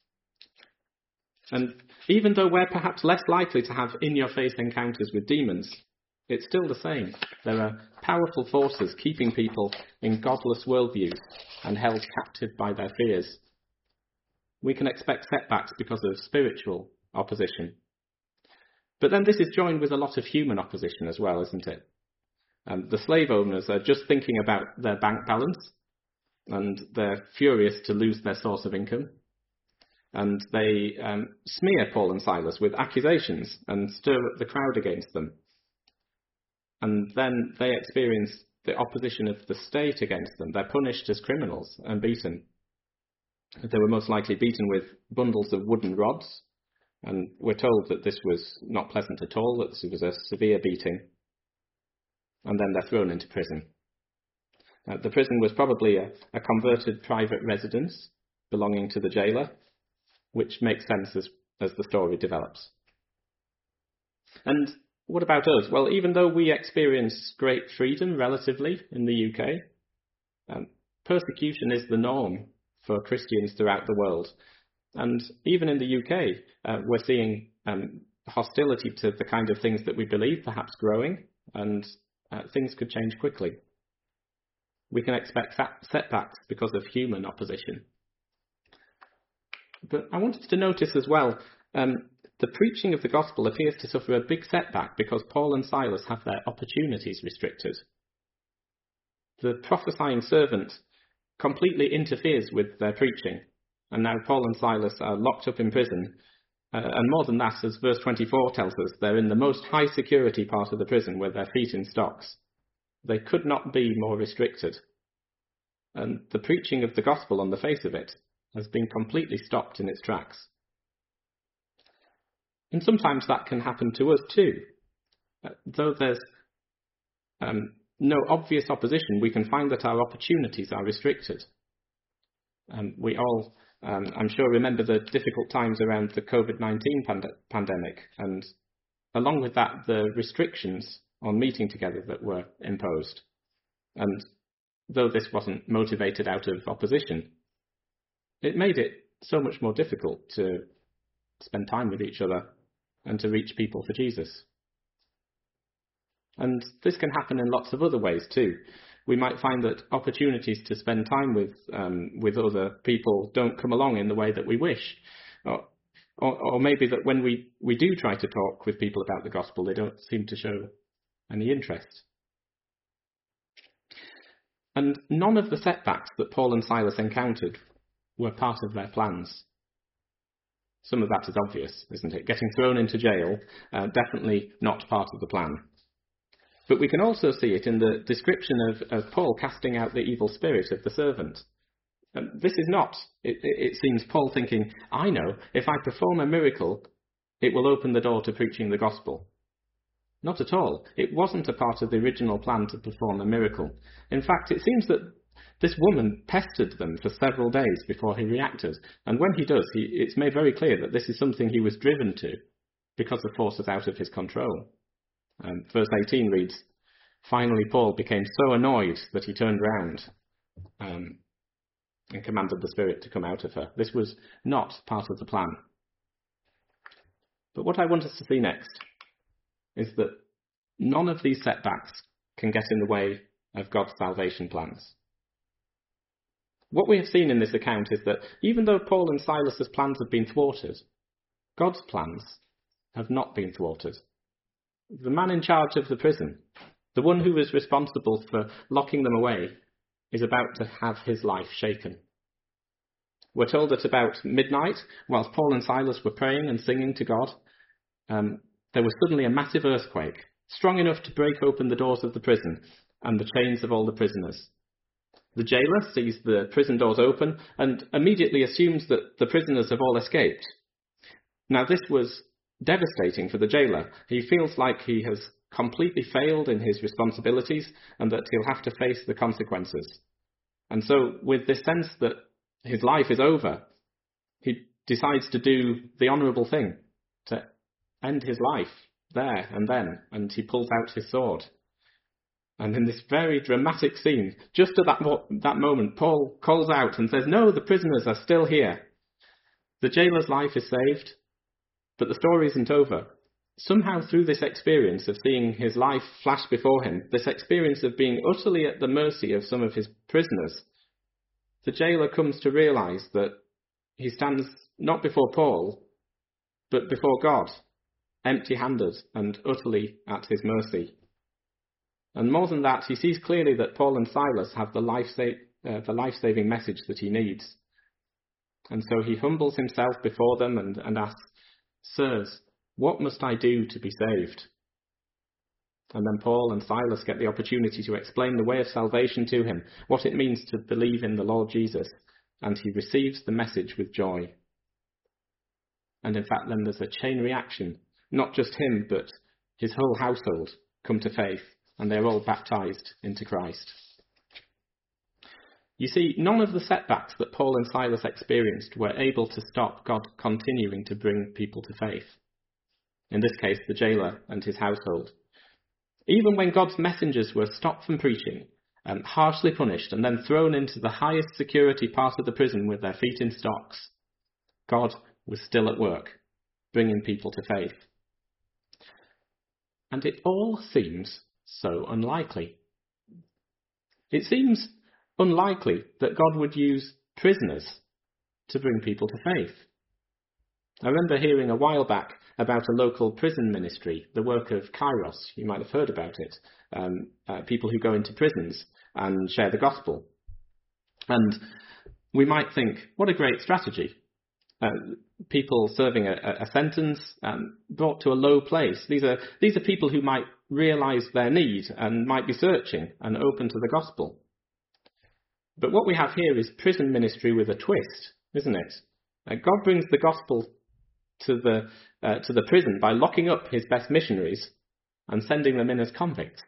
And even though we're perhaps less likely to have in-your-face encounters with demons, it's still the same. There are powerful forces keeping people in godless worldviews and held captive by their fears. We can expect setbacks because of spiritual opposition. But then this is joined with a lot of human opposition as well, isn't it? Um, the slave owners are just thinking about their bank balance, and they're furious to lose their source of income. And they um, smear Paul and Silas with accusations and stir up the crowd against them. And then they experience the opposition of the state against them. They're punished as criminals and beaten. They were most likely beaten with bundles of wooden rods. And we're told that this was not pleasant at all, that this was a severe beating. And then they're thrown into prison. Uh, the prison was probably a, a converted private residence belonging to the jailer, which makes sense as, as the story develops. And what about us? Well, even though we experience great freedom relatively in the U K, um, persecution is the norm for Christians throughout the world. And even in the U K, uh, we're seeing um, hostility to the kind of things that we believe perhaps growing, and uh, things could change quickly. We can expect setbacks because of human opposition. But I wanted to notice as well, um, the preaching of the gospel appears to suffer a big setback because Paul and Silas have their opportunities restricted. The prophesying servant completely interferes with their preaching, and now Paul and Silas are locked up in prison. Uh, and more than that, as verse twenty-four tells us, they're in the most high security part of the prison with their feet in stocks. They could not be more restricted. And the preaching of the gospel on the face of it has been completely stopped in its tracks. And sometimes that can happen to us too. Uh, though there's um, no obvious opposition, we can find that our opportunities are restricted. Um, we all, um, I'm sure, remember the difficult times around the COVID nineteen pand- pandemic, and along with that, the restrictions on meeting together that were imposed. And though this wasn't motivated out of opposition, it made it so much more difficult to spend time with each other and to reach people for Jesus. And this can happen in lots of other ways too. We might find that opportunities to spend time with um, with other people don't come along in the way that we wish. Or, or, or maybe that when we, we do try to talk with people about the gospel, they don't seem to show any interest. And none of the setbacks that Paul and Silas encountered were part of their plans. Some of that is obvious, isn't it? Getting thrown into jail, uh, definitely not part of the plan. But we can also see it in the description of, of Paul casting out the evil spirit of the servant. Um, this is not, it, it seems, Paul thinking, I know, if I perform a miracle, it will open the door to preaching the gospel. Not at all. It wasn't a part of the original plan to perform a miracle. In fact, it seems that this woman pestered them for several days before he reacted. And when he does, he, it's made very clear that this is something he was driven to because the force is out of his control. Um, verse eighteen reads, finally Paul became so annoyed that he turned round um, and commanded the spirit to come out of her. This was not part of the plan. But what I want us to see next is that none of these setbacks can get in the way of God's salvation plans. What we have seen in this account is that even though Paul and Silas's plans have been thwarted, God's plans have not been thwarted. The man in charge of the prison, the one who was responsible for locking them away, is about to have his life shaken. We're told that about midnight, whilst Paul and Silas were praying and singing to God, um, there was suddenly a massive earthquake, strong enough to break open the doors of the prison and the chains of all the prisoners. The jailer sees the prison doors open and immediately assumes that the prisoners have all escaped. Now, this was devastating for the jailer. He feels like he has completely failed in his responsibilities and that he'll have to face the consequences. And so, with this sense that his life is over, he decides to do the honourable thing, to end his life there and then, and he pulls out his sword. And in this very dramatic scene, just at that, mo- that moment, Paul calls out and says, no, the prisoners are still here. The jailer's life is saved, but the story isn't over. Somehow through this experience of seeing his life flash before him, this experience of being utterly at the mercy of some of his prisoners, the jailer comes to realise that he stands not before Paul, but before God, empty-handed and utterly at his mercy. And more than that, he sees clearly that Paul and Silas have the life sa- uh, the life-saving message that he needs. And so he humbles himself before them and, and asks, sirs, what must I do to be saved? And then Paul and Silas get the opportunity to explain the way of salvation to him, what it means to believe in the Lord Jesus, and he receives the message with joy. And in fact, then there's a chain reaction. Not just him, but his whole household come to faith, and they're all baptized into Christ. You see, none of the setbacks that Paul and Silas experienced were able to stop God continuing to bring people to faith. In this case, the jailer and his household. Even when God's messengers were stopped from preaching, um, harshly punished, and then thrown into the highest security part of the prison with their feet in stocks, God was still at work, bringing people to faith. And it all seems so unlikely. It seems unlikely that God would use prisoners to bring people to faith. I remember hearing a while back about a local prison ministry, the work of Kairos. You might have heard about it. Um, uh, people who go into prisons and share the gospel. And we might think, what a great strategy. Uh, people serving a, a sentence um, brought to a low place. These are these are people who might realise their need and might be searching and open to the gospel. But what we have here is prison ministry with a twist, isn't it? Uh, God brings the gospel to the uh, to the prison by locking up his best missionaries and sending them in as convicts.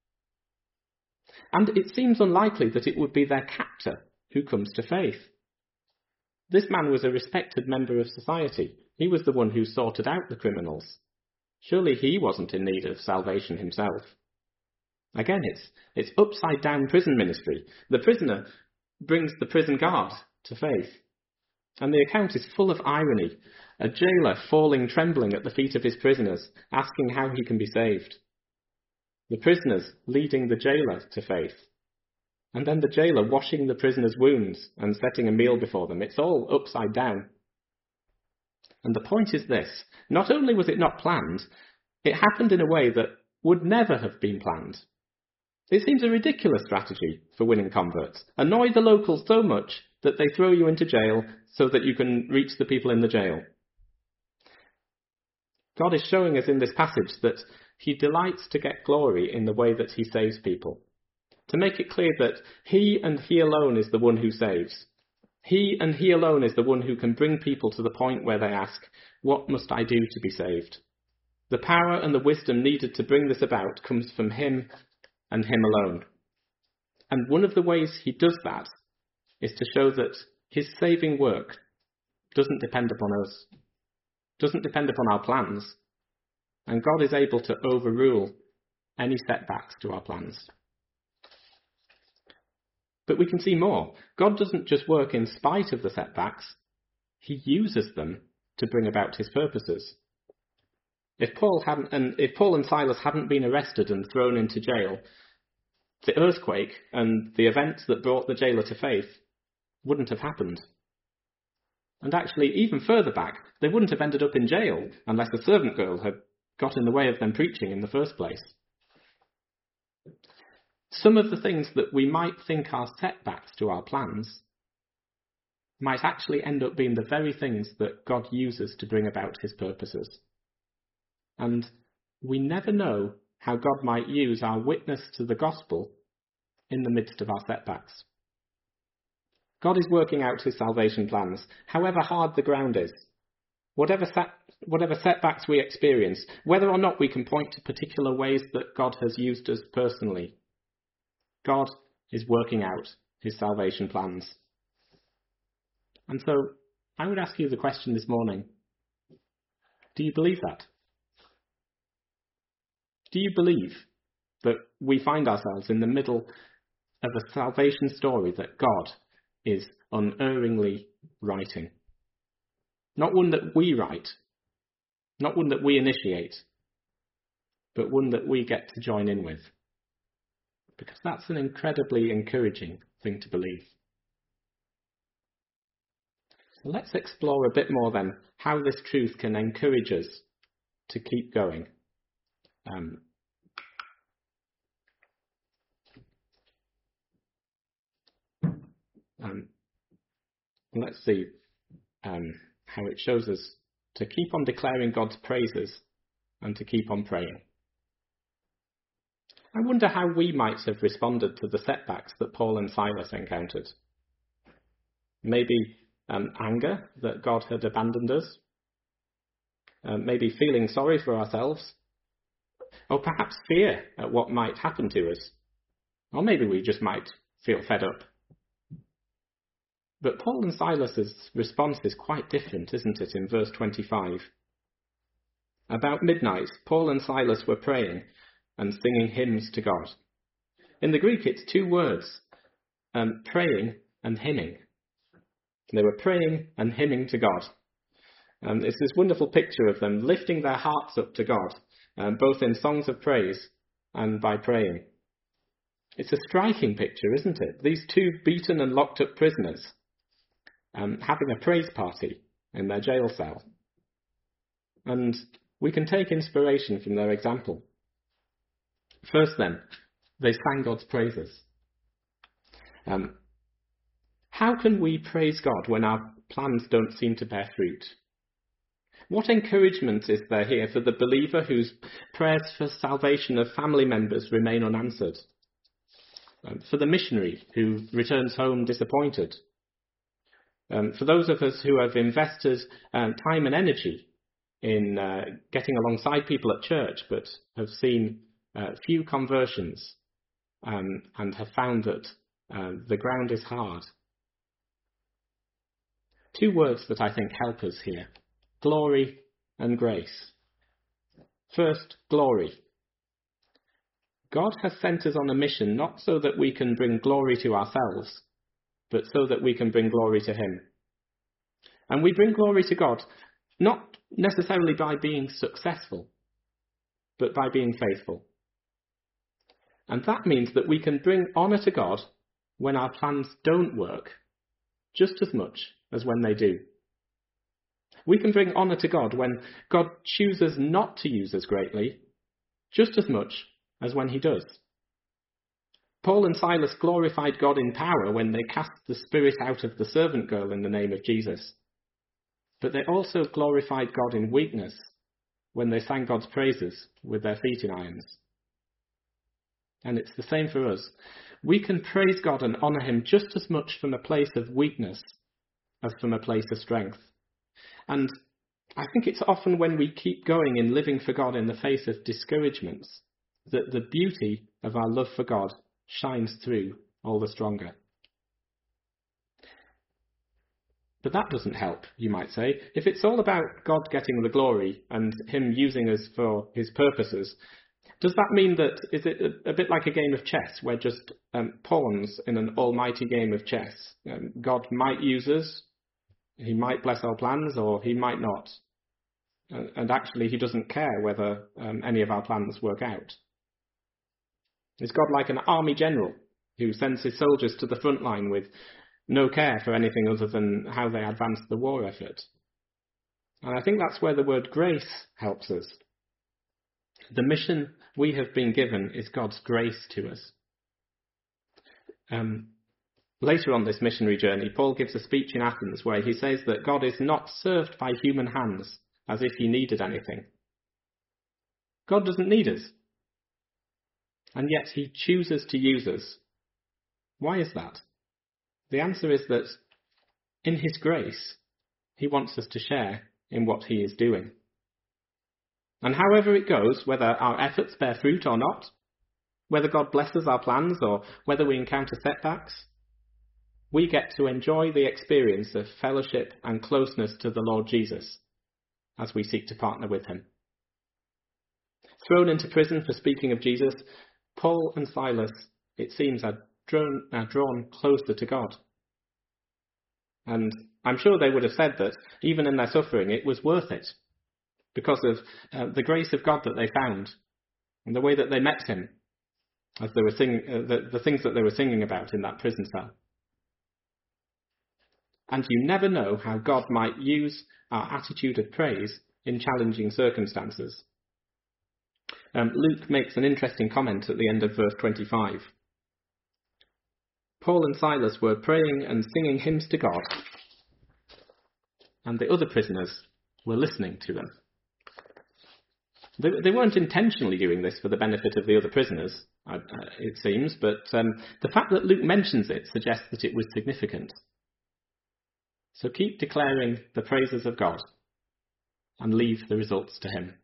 And it seems unlikely that it would be their captor who comes to faith. This man was a respected member of society. He was the one who sorted out the criminals. Surely he wasn't in need of salvation himself. Again, it's it's upside down prison ministry. The prisoner brings the prison guard to faith. And the account is full of irony. A jailer falling trembling at the feet of his prisoners, asking how he can be saved. The prisoners leading the jailer to faith. And then the jailer washing the prisoners' wounds and setting a meal before them. It's all upside down. And the point is this. Not only was it not planned, it happened in a way that would never have been planned. It seems a ridiculous strategy for winning converts. Annoy the locals so much that they throw you into jail so that you can reach the people in the jail. God is showing us in this passage that he delights to get glory in the way that he saves people. To make it clear that he and he alone is the one who saves. He and he alone is the one who can bring people to the point where they ask, what must I do to be saved? The power and the wisdom needed to bring this about comes from him and him alone. And one of the ways he does that is to show that his saving work doesn't depend upon us, doesn't depend upon our plans, and God is able to overrule any setbacks to our plans. But we can see more. God doesn't just work in spite of the setbacks, he uses them to bring about his purposes. If Paul hadn't, and if Paul and Silas hadn't been arrested and thrown into jail, the earthquake and the events that brought the jailer to faith wouldn't have happened. And actually, even further back, they wouldn't have ended up in jail unless the servant girl had got in the way of them preaching in the first place. Some of the things that we might think are setbacks to our plans might actually end up being the very things that God uses to bring about his purposes. And we never know how God might use our witness to the gospel in the midst of our setbacks. God is working out his salvation plans, however hard the ground is. Whatever, set, whatever setbacks we experience, whether or not we can point to particular ways that God has used us personally, God is working out his salvation plans. And so I would ask you the question this morning, do you believe that? Do you believe that we find ourselves in the middle of a salvation story that God is unerringly writing? Not one that we write, not one that we initiate, but one that we get to join in with. Because that's an incredibly encouraging thing to believe. So let's explore a bit more then how this truth can encourage us to keep going. Um, um, let's see um, how it shows us to keep on declaring God's praises and to keep on praying. I wonder how we might have responded to the setbacks that Paul and Silas encountered. Maybe um, anger that God had abandoned us. Uh, maybe feeling sorry for ourselves. Or perhaps fear at what might happen to us. Or maybe we just might feel fed up. But Paul and Silas's response is quite different, isn't it, in verse twenty-five? About midnight, Paul and Silas were praying and singing hymns to God. In the Greek, it's two words, um, praying and hymning. They were praying and hymning to God. Um, it's this wonderful picture of them lifting their hearts up to God, um, both in songs of praise and by praying. It's a striking picture, isn't it? These two beaten and locked up prisoners um, having a praise party in their jail cell. And we can take inspiration from their example. First then, they sang God's praises. Um, how can we praise God when our plans don't seem to bear fruit? What encouragement is there here for the believer whose prayers for salvation of family members remain unanswered? Um, for the missionary who returns home disappointed? Um, for those of us who have invested um, time and energy in uh, getting alongside people at church but have seen uh, few conversions um, and have found that uh, the ground is hard? Two words that I think help us here: glory and grace. First, glory. God has sent us on a mission not so that we can bring glory to ourselves, but so that we can bring glory to him. And we bring glory to God not necessarily by being successful, but by being faithful. And that means that we can bring honour to God when our plans don't work, just as much as when they do. We can bring honour to God when God chooses not to use us greatly, just as much as when he does. Paul and Silas glorified God in power when they cast the spirit out of the servant girl in the name of Jesus. But they also glorified God in weakness when they sang God's praises with their feet in irons. And it's the same for us. We can praise God and honour him just as much from a place of weakness as from a place of strength. And I think it's often when we keep going in living for God in the face of discouragements that the beauty of our love for God shines through all the stronger. But that doesn't help, you might say. If it's all about God getting the glory and him using us for his purposes, does that mean that, is it a, a bit like a game of chess? We're just um, pawns in an almighty game of chess. Um, God might use us, he might bless our plans, or he might not. And, and actually he doesn't care whether um, any of our plans work out. Is God like an army general who sends his soldiers to the front line with no care for anything other than how they advance the war effort? And I think that's where the word grace helps us. The mission we have been given is God's grace to us. Um, later on this missionary journey, Paul gives a speech in Athens where he says that God is not served by human hands as if he needed anything. God doesn't need us. And yet he chooses to use us. Why is that? The answer is that in his grace, he wants us to share in what he is doing. And however it goes, whether our efforts bear fruit or not, whether God blesses our plans or whether we encounter setbacks, we get to enjoy the experience of fellowship and closeness to the Lord Jesus as we seek to partner with him. Thrown into prison for speaking of Jesus, Paul and Silas, it seems, are drawn, are drawn closer to God. And I'm sure they would have said that, even in their suffering, it was worth it, because of uh, the grace of God that they found, and the way that they met him, as they were singing, uh, the, the things that they were singing about in that prison cell. And you never know how God might use our attitude of praise in challenging circumstances. Um, Luke makes an interesting comment at the end of verse twenty-five. Paul and Silas were praying and singing hymns to God, and the other prisoners were listening to them. They, they weren't intentionally doing this for the benefit of the other prisoners, uh, it seems, but um, the fact that Luke mentions it suggests that it was significant. So keep declaring the praises of God and leave the results to him.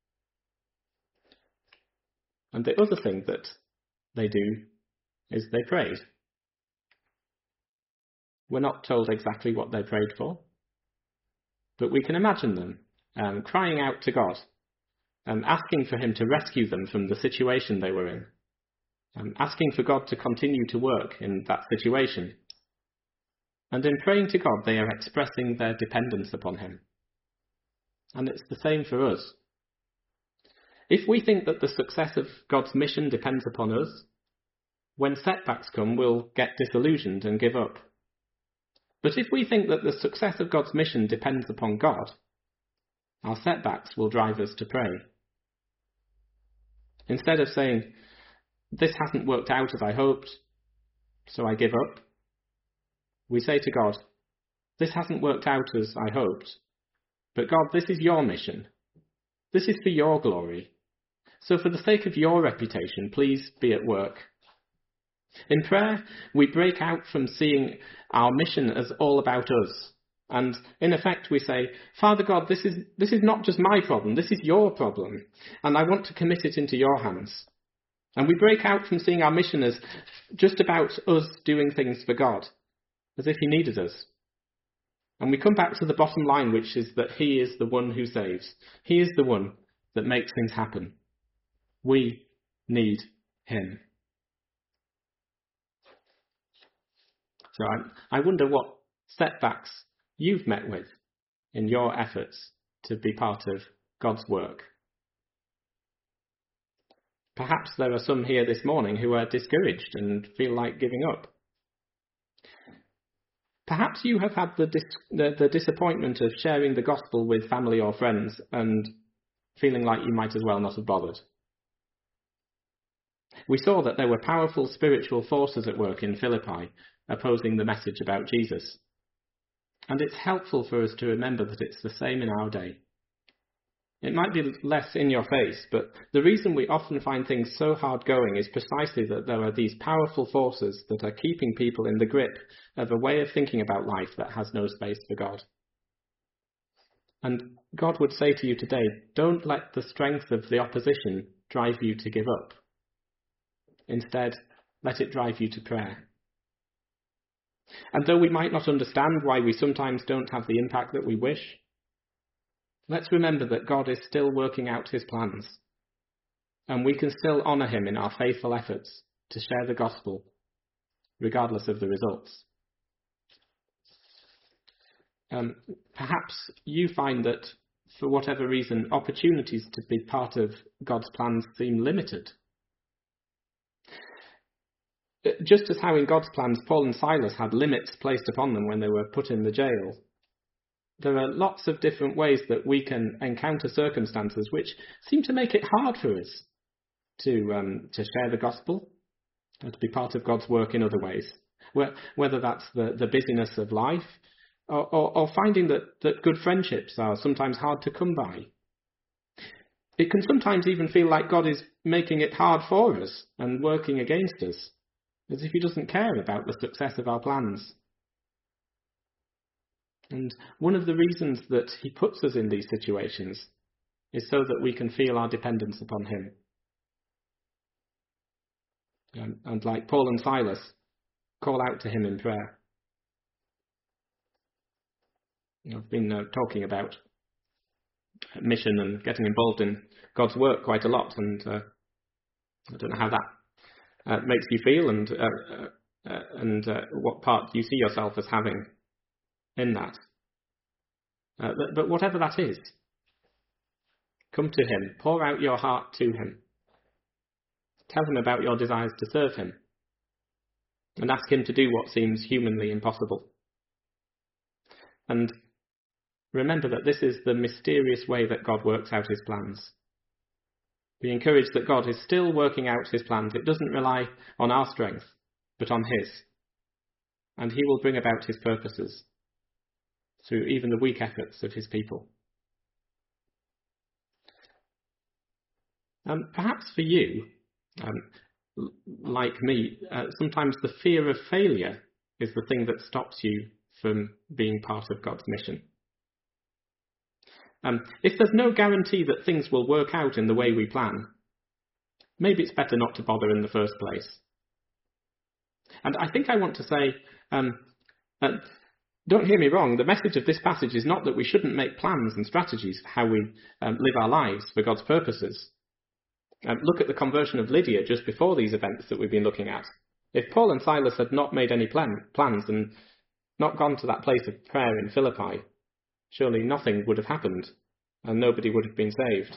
And the other thing that they do is they prayed. We're not told exactly what they prayed for, but we can imagine them um, crying out to God, um, asking for him to rescue them from the situation they were in, um, asking for God to continue to work in that situation. And in praying to God, they are expressing their dependence upon him. And it's the same for us. If we think that the success of God's mission depends upon us, when setbacks come, we'll get disillusioned and give up. But if we think that the success of God's mission depends upon God, our setbacks will drive us to pray. Instead of saying, this hasn't worked out as I hoped, so I give up, we say to God, this hasn't worked out as I hoped, but God, this is your mission. This is for your glory. So for the sake of your reputation, please be at work. In prayer, we break out from seeing our mission as all about us. And in effect, we say, Father God, this is, this is not just my problem, this is your problem. And I want to commit it into your hands. And we break out from seeing our mission as just about us doing things for God, as if he needed us. And we come back to the bottom line, which is that he is the one who saves. He is the one that makes things happen. We need him. So I, I wonder what setbacks you've met with in your efforts to be part of God's work. Perhaps there are some here this morning who are discouraged and feel like giving up. Perhaps you have had the, dis- the, the disappointment of sharing the gospel with family or friends and feeling like you might as well not have bothered. We saw that there were powerful spiritual forces at work in Philippi opposing the message about Jesus. And it's helpful for us to remember that it's the same in our day. It might be less in your face, but the reason we often find things so hard going is precisely that there are these powerful forces that are keeping people in the grip of a way of thinking about life that has no space for God. And God would say to you today, don't let the strength of the opposition drive you to give up. Instead, let it drive you to prayer. And though we might not understand why we sometimes don't have the impact that we wish, let's remember that God is still working out his plans, and we can still honour him in our faithful efforts to share the gospel, regardless of the results. Um, perhaps you find that, for whatever reason, opportunities to be part of God's plans seem limited. Just as how in God's plans Paul and Silas had limits placed upon them when they were put in the jail, there are lots of different ways that we can encounter circumstances which seem to make it hard for us to um, to share the gospel and to be part of God's work in other ways. Whether that's the, the busyness of life or, or, or finding that, that good friendships are sometimes hard to come by. It can sometimes even feel like God is making it hard for us and working against us, as if he doesn't care about the success of our plans. And one of the reasons that he puts us in these situations is so that we can feel our dependence upon him. And, and like Paul and Silas, call out to him in prayer. I've been uh, talking about mission and getting involved in God's work quite a lot, and uh, I don't know how that uh, makes you feel, and uh, uh, and uh, what part you see yourself as having in that. Uh, but, but whatever that is, come to him, pour out your heart to him, tell him about your desires to serve him, and ask him to do what seems humanly impossible. And remember that this is the mysterious way that God works out his plans. Be encouraged that God is still working out his plans. It doesn't rely on our strength, but on his. And he will bring about his purposes through even the weak efforts of his people. Um, perhaps for you, um, like me, uh, sometimes the fear of failure is the thing that stops you from being part of God's mission. Um, if there's no guarantee that things will work out in the way we plan, maybe it's better not to bother in the first place. And I think I want to say, um, And don't hear me wrong, the message of this passage is not that we shouldn't make plans and strategies for how we um, live our lives for God's purposes. Um, look at the conversion of Lydia just before these events that we've been looking at. If Paul and Silas had not made any plan, plans and not gone to that place of prayer in Philippi, surely nothing would have happened and nobody would have been saved.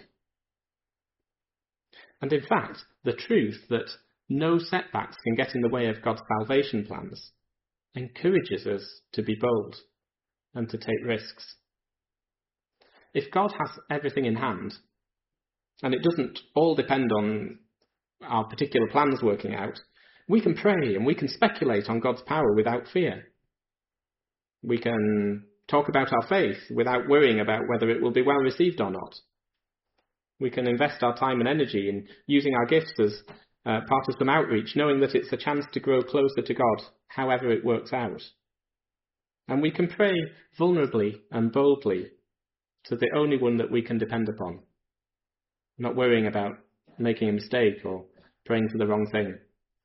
And in fact, the truth that no setbacks can get in the way of God's salvation plans encourages us to be bold and to take risks. If God has everything in hand, and it doesn't all depend on our particular plans working out, we can pray and we can speculate on God's power without fear. We can talk about our faith without worrying about whether it will be well received or not. We can invest our time and energy in using our gifts as uh, part of some outreach, knowing that it's a chance to grow closer to God, however it works out. And we can pray vulnerably and boldly to the only one that we can depend upon, not worrying about making a mistake or praying for the wrong thing.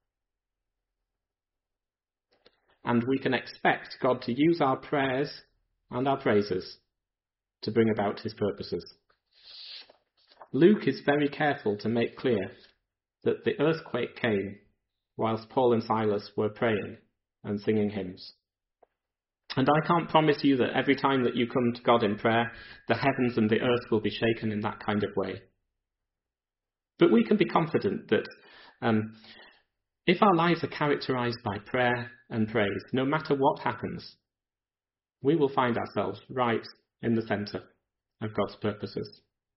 And we can expect God to use our prayers and our praises to bring about his purposes. Luke is very careful to make clear that the earthquake came whilst Paul and Silas were praying and singing hymns. And I can't promise you that every time that you come to God in prayer, the heavens and the earth will be shaken in that kind of way. But we can be confident that um, if our lives are characterized by prayer and praise, no matter what happens, we will find ourselves right in the center of God's purposes.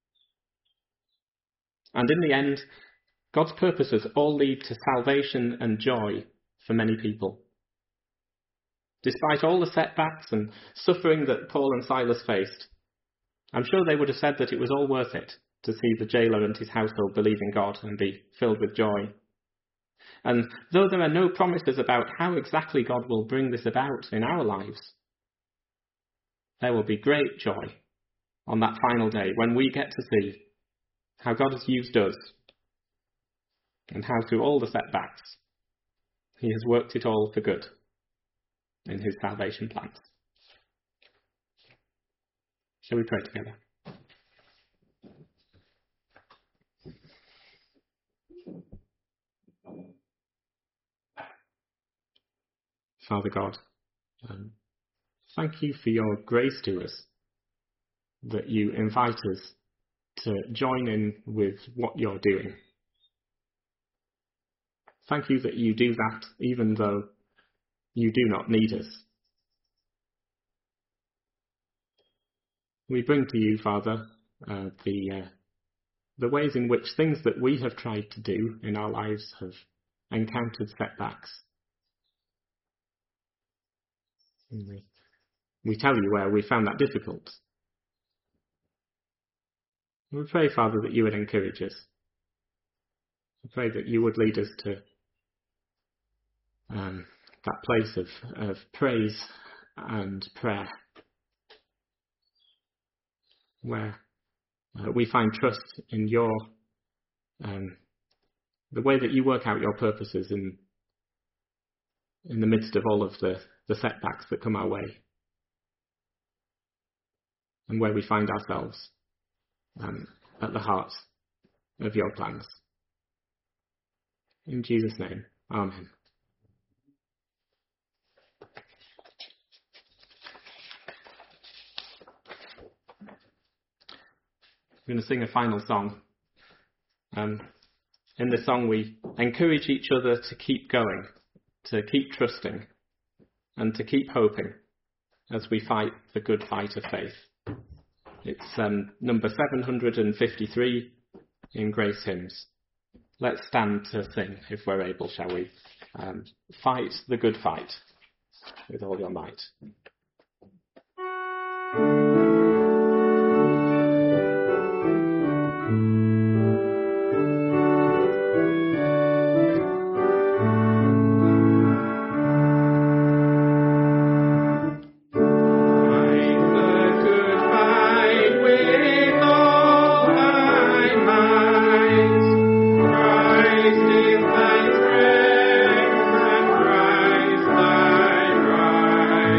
And in the end, God's purposes all lead to salvation and joy for many people. Despite all the setbacks and suffering that Paul and Silas faced, I'm sure they would have said that it was all worth it to see the jailer and his household believe in God and be filled with joy. And though there are no promises about how exactly God will bring this about in our lives, there will be great joy on that final day when we get to see how God has used us and how through all the setbacks he has worked it all for good in his salvation plans. Shall we pray together? Father God, um, thank you for your grace to us, that you invite us to join in with what you're doing. Thank you that you do that even though you do not need us. We bring to you, Father, uh, the uh, the ways in which things that we have tried to do in our lives have encountered setbacks. And we, we tell you where we found that difficult. We pray, Father, that you would encourage us. We pray that you would lead us to um, that place of, of praise and prayer, where uh, we find trust in your um, the way that you work out your purposes in in the midst of all of the, the setbacks that come our way, and where we find ourselves um, at the heart of your plans. In Jesus' name, amen. We're going to sing a final song. Um, in this song, we encourage each other to keep going, to keep trusting, and to keep hoping as we fight the good fight of faith. It's um, number seven hundred fifty-three in Grace Hymns. Let's stand to sing, if we're able, shall we? Um, fight the good fight with all your might. Christ is thy strength and Christ thy right.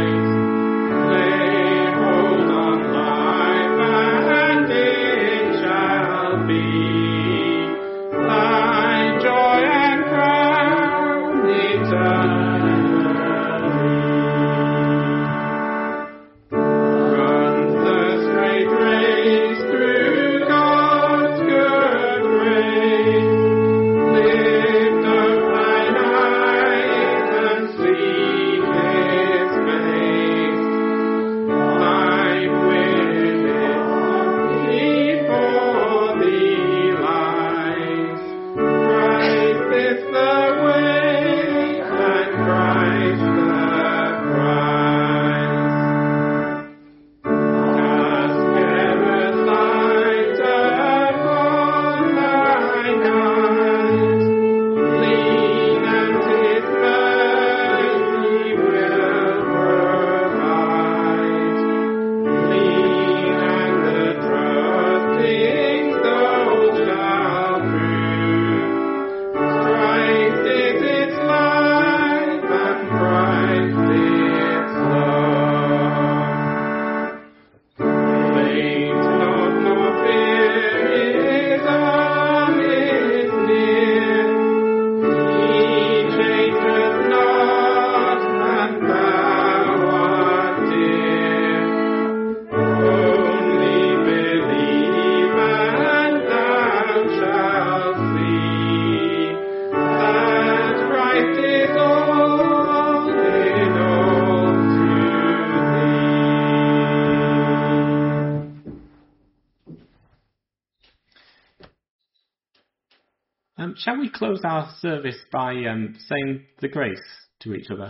Um, shall we close our service by um, saying the grace to each other?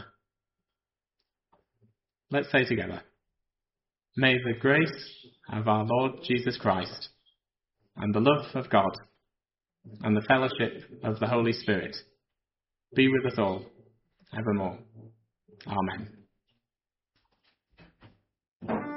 Let's say together. May the grace of our Lord Jesus Christ and the love of God and the fellowship of the Holy Spirit be with us all evermore. Amen.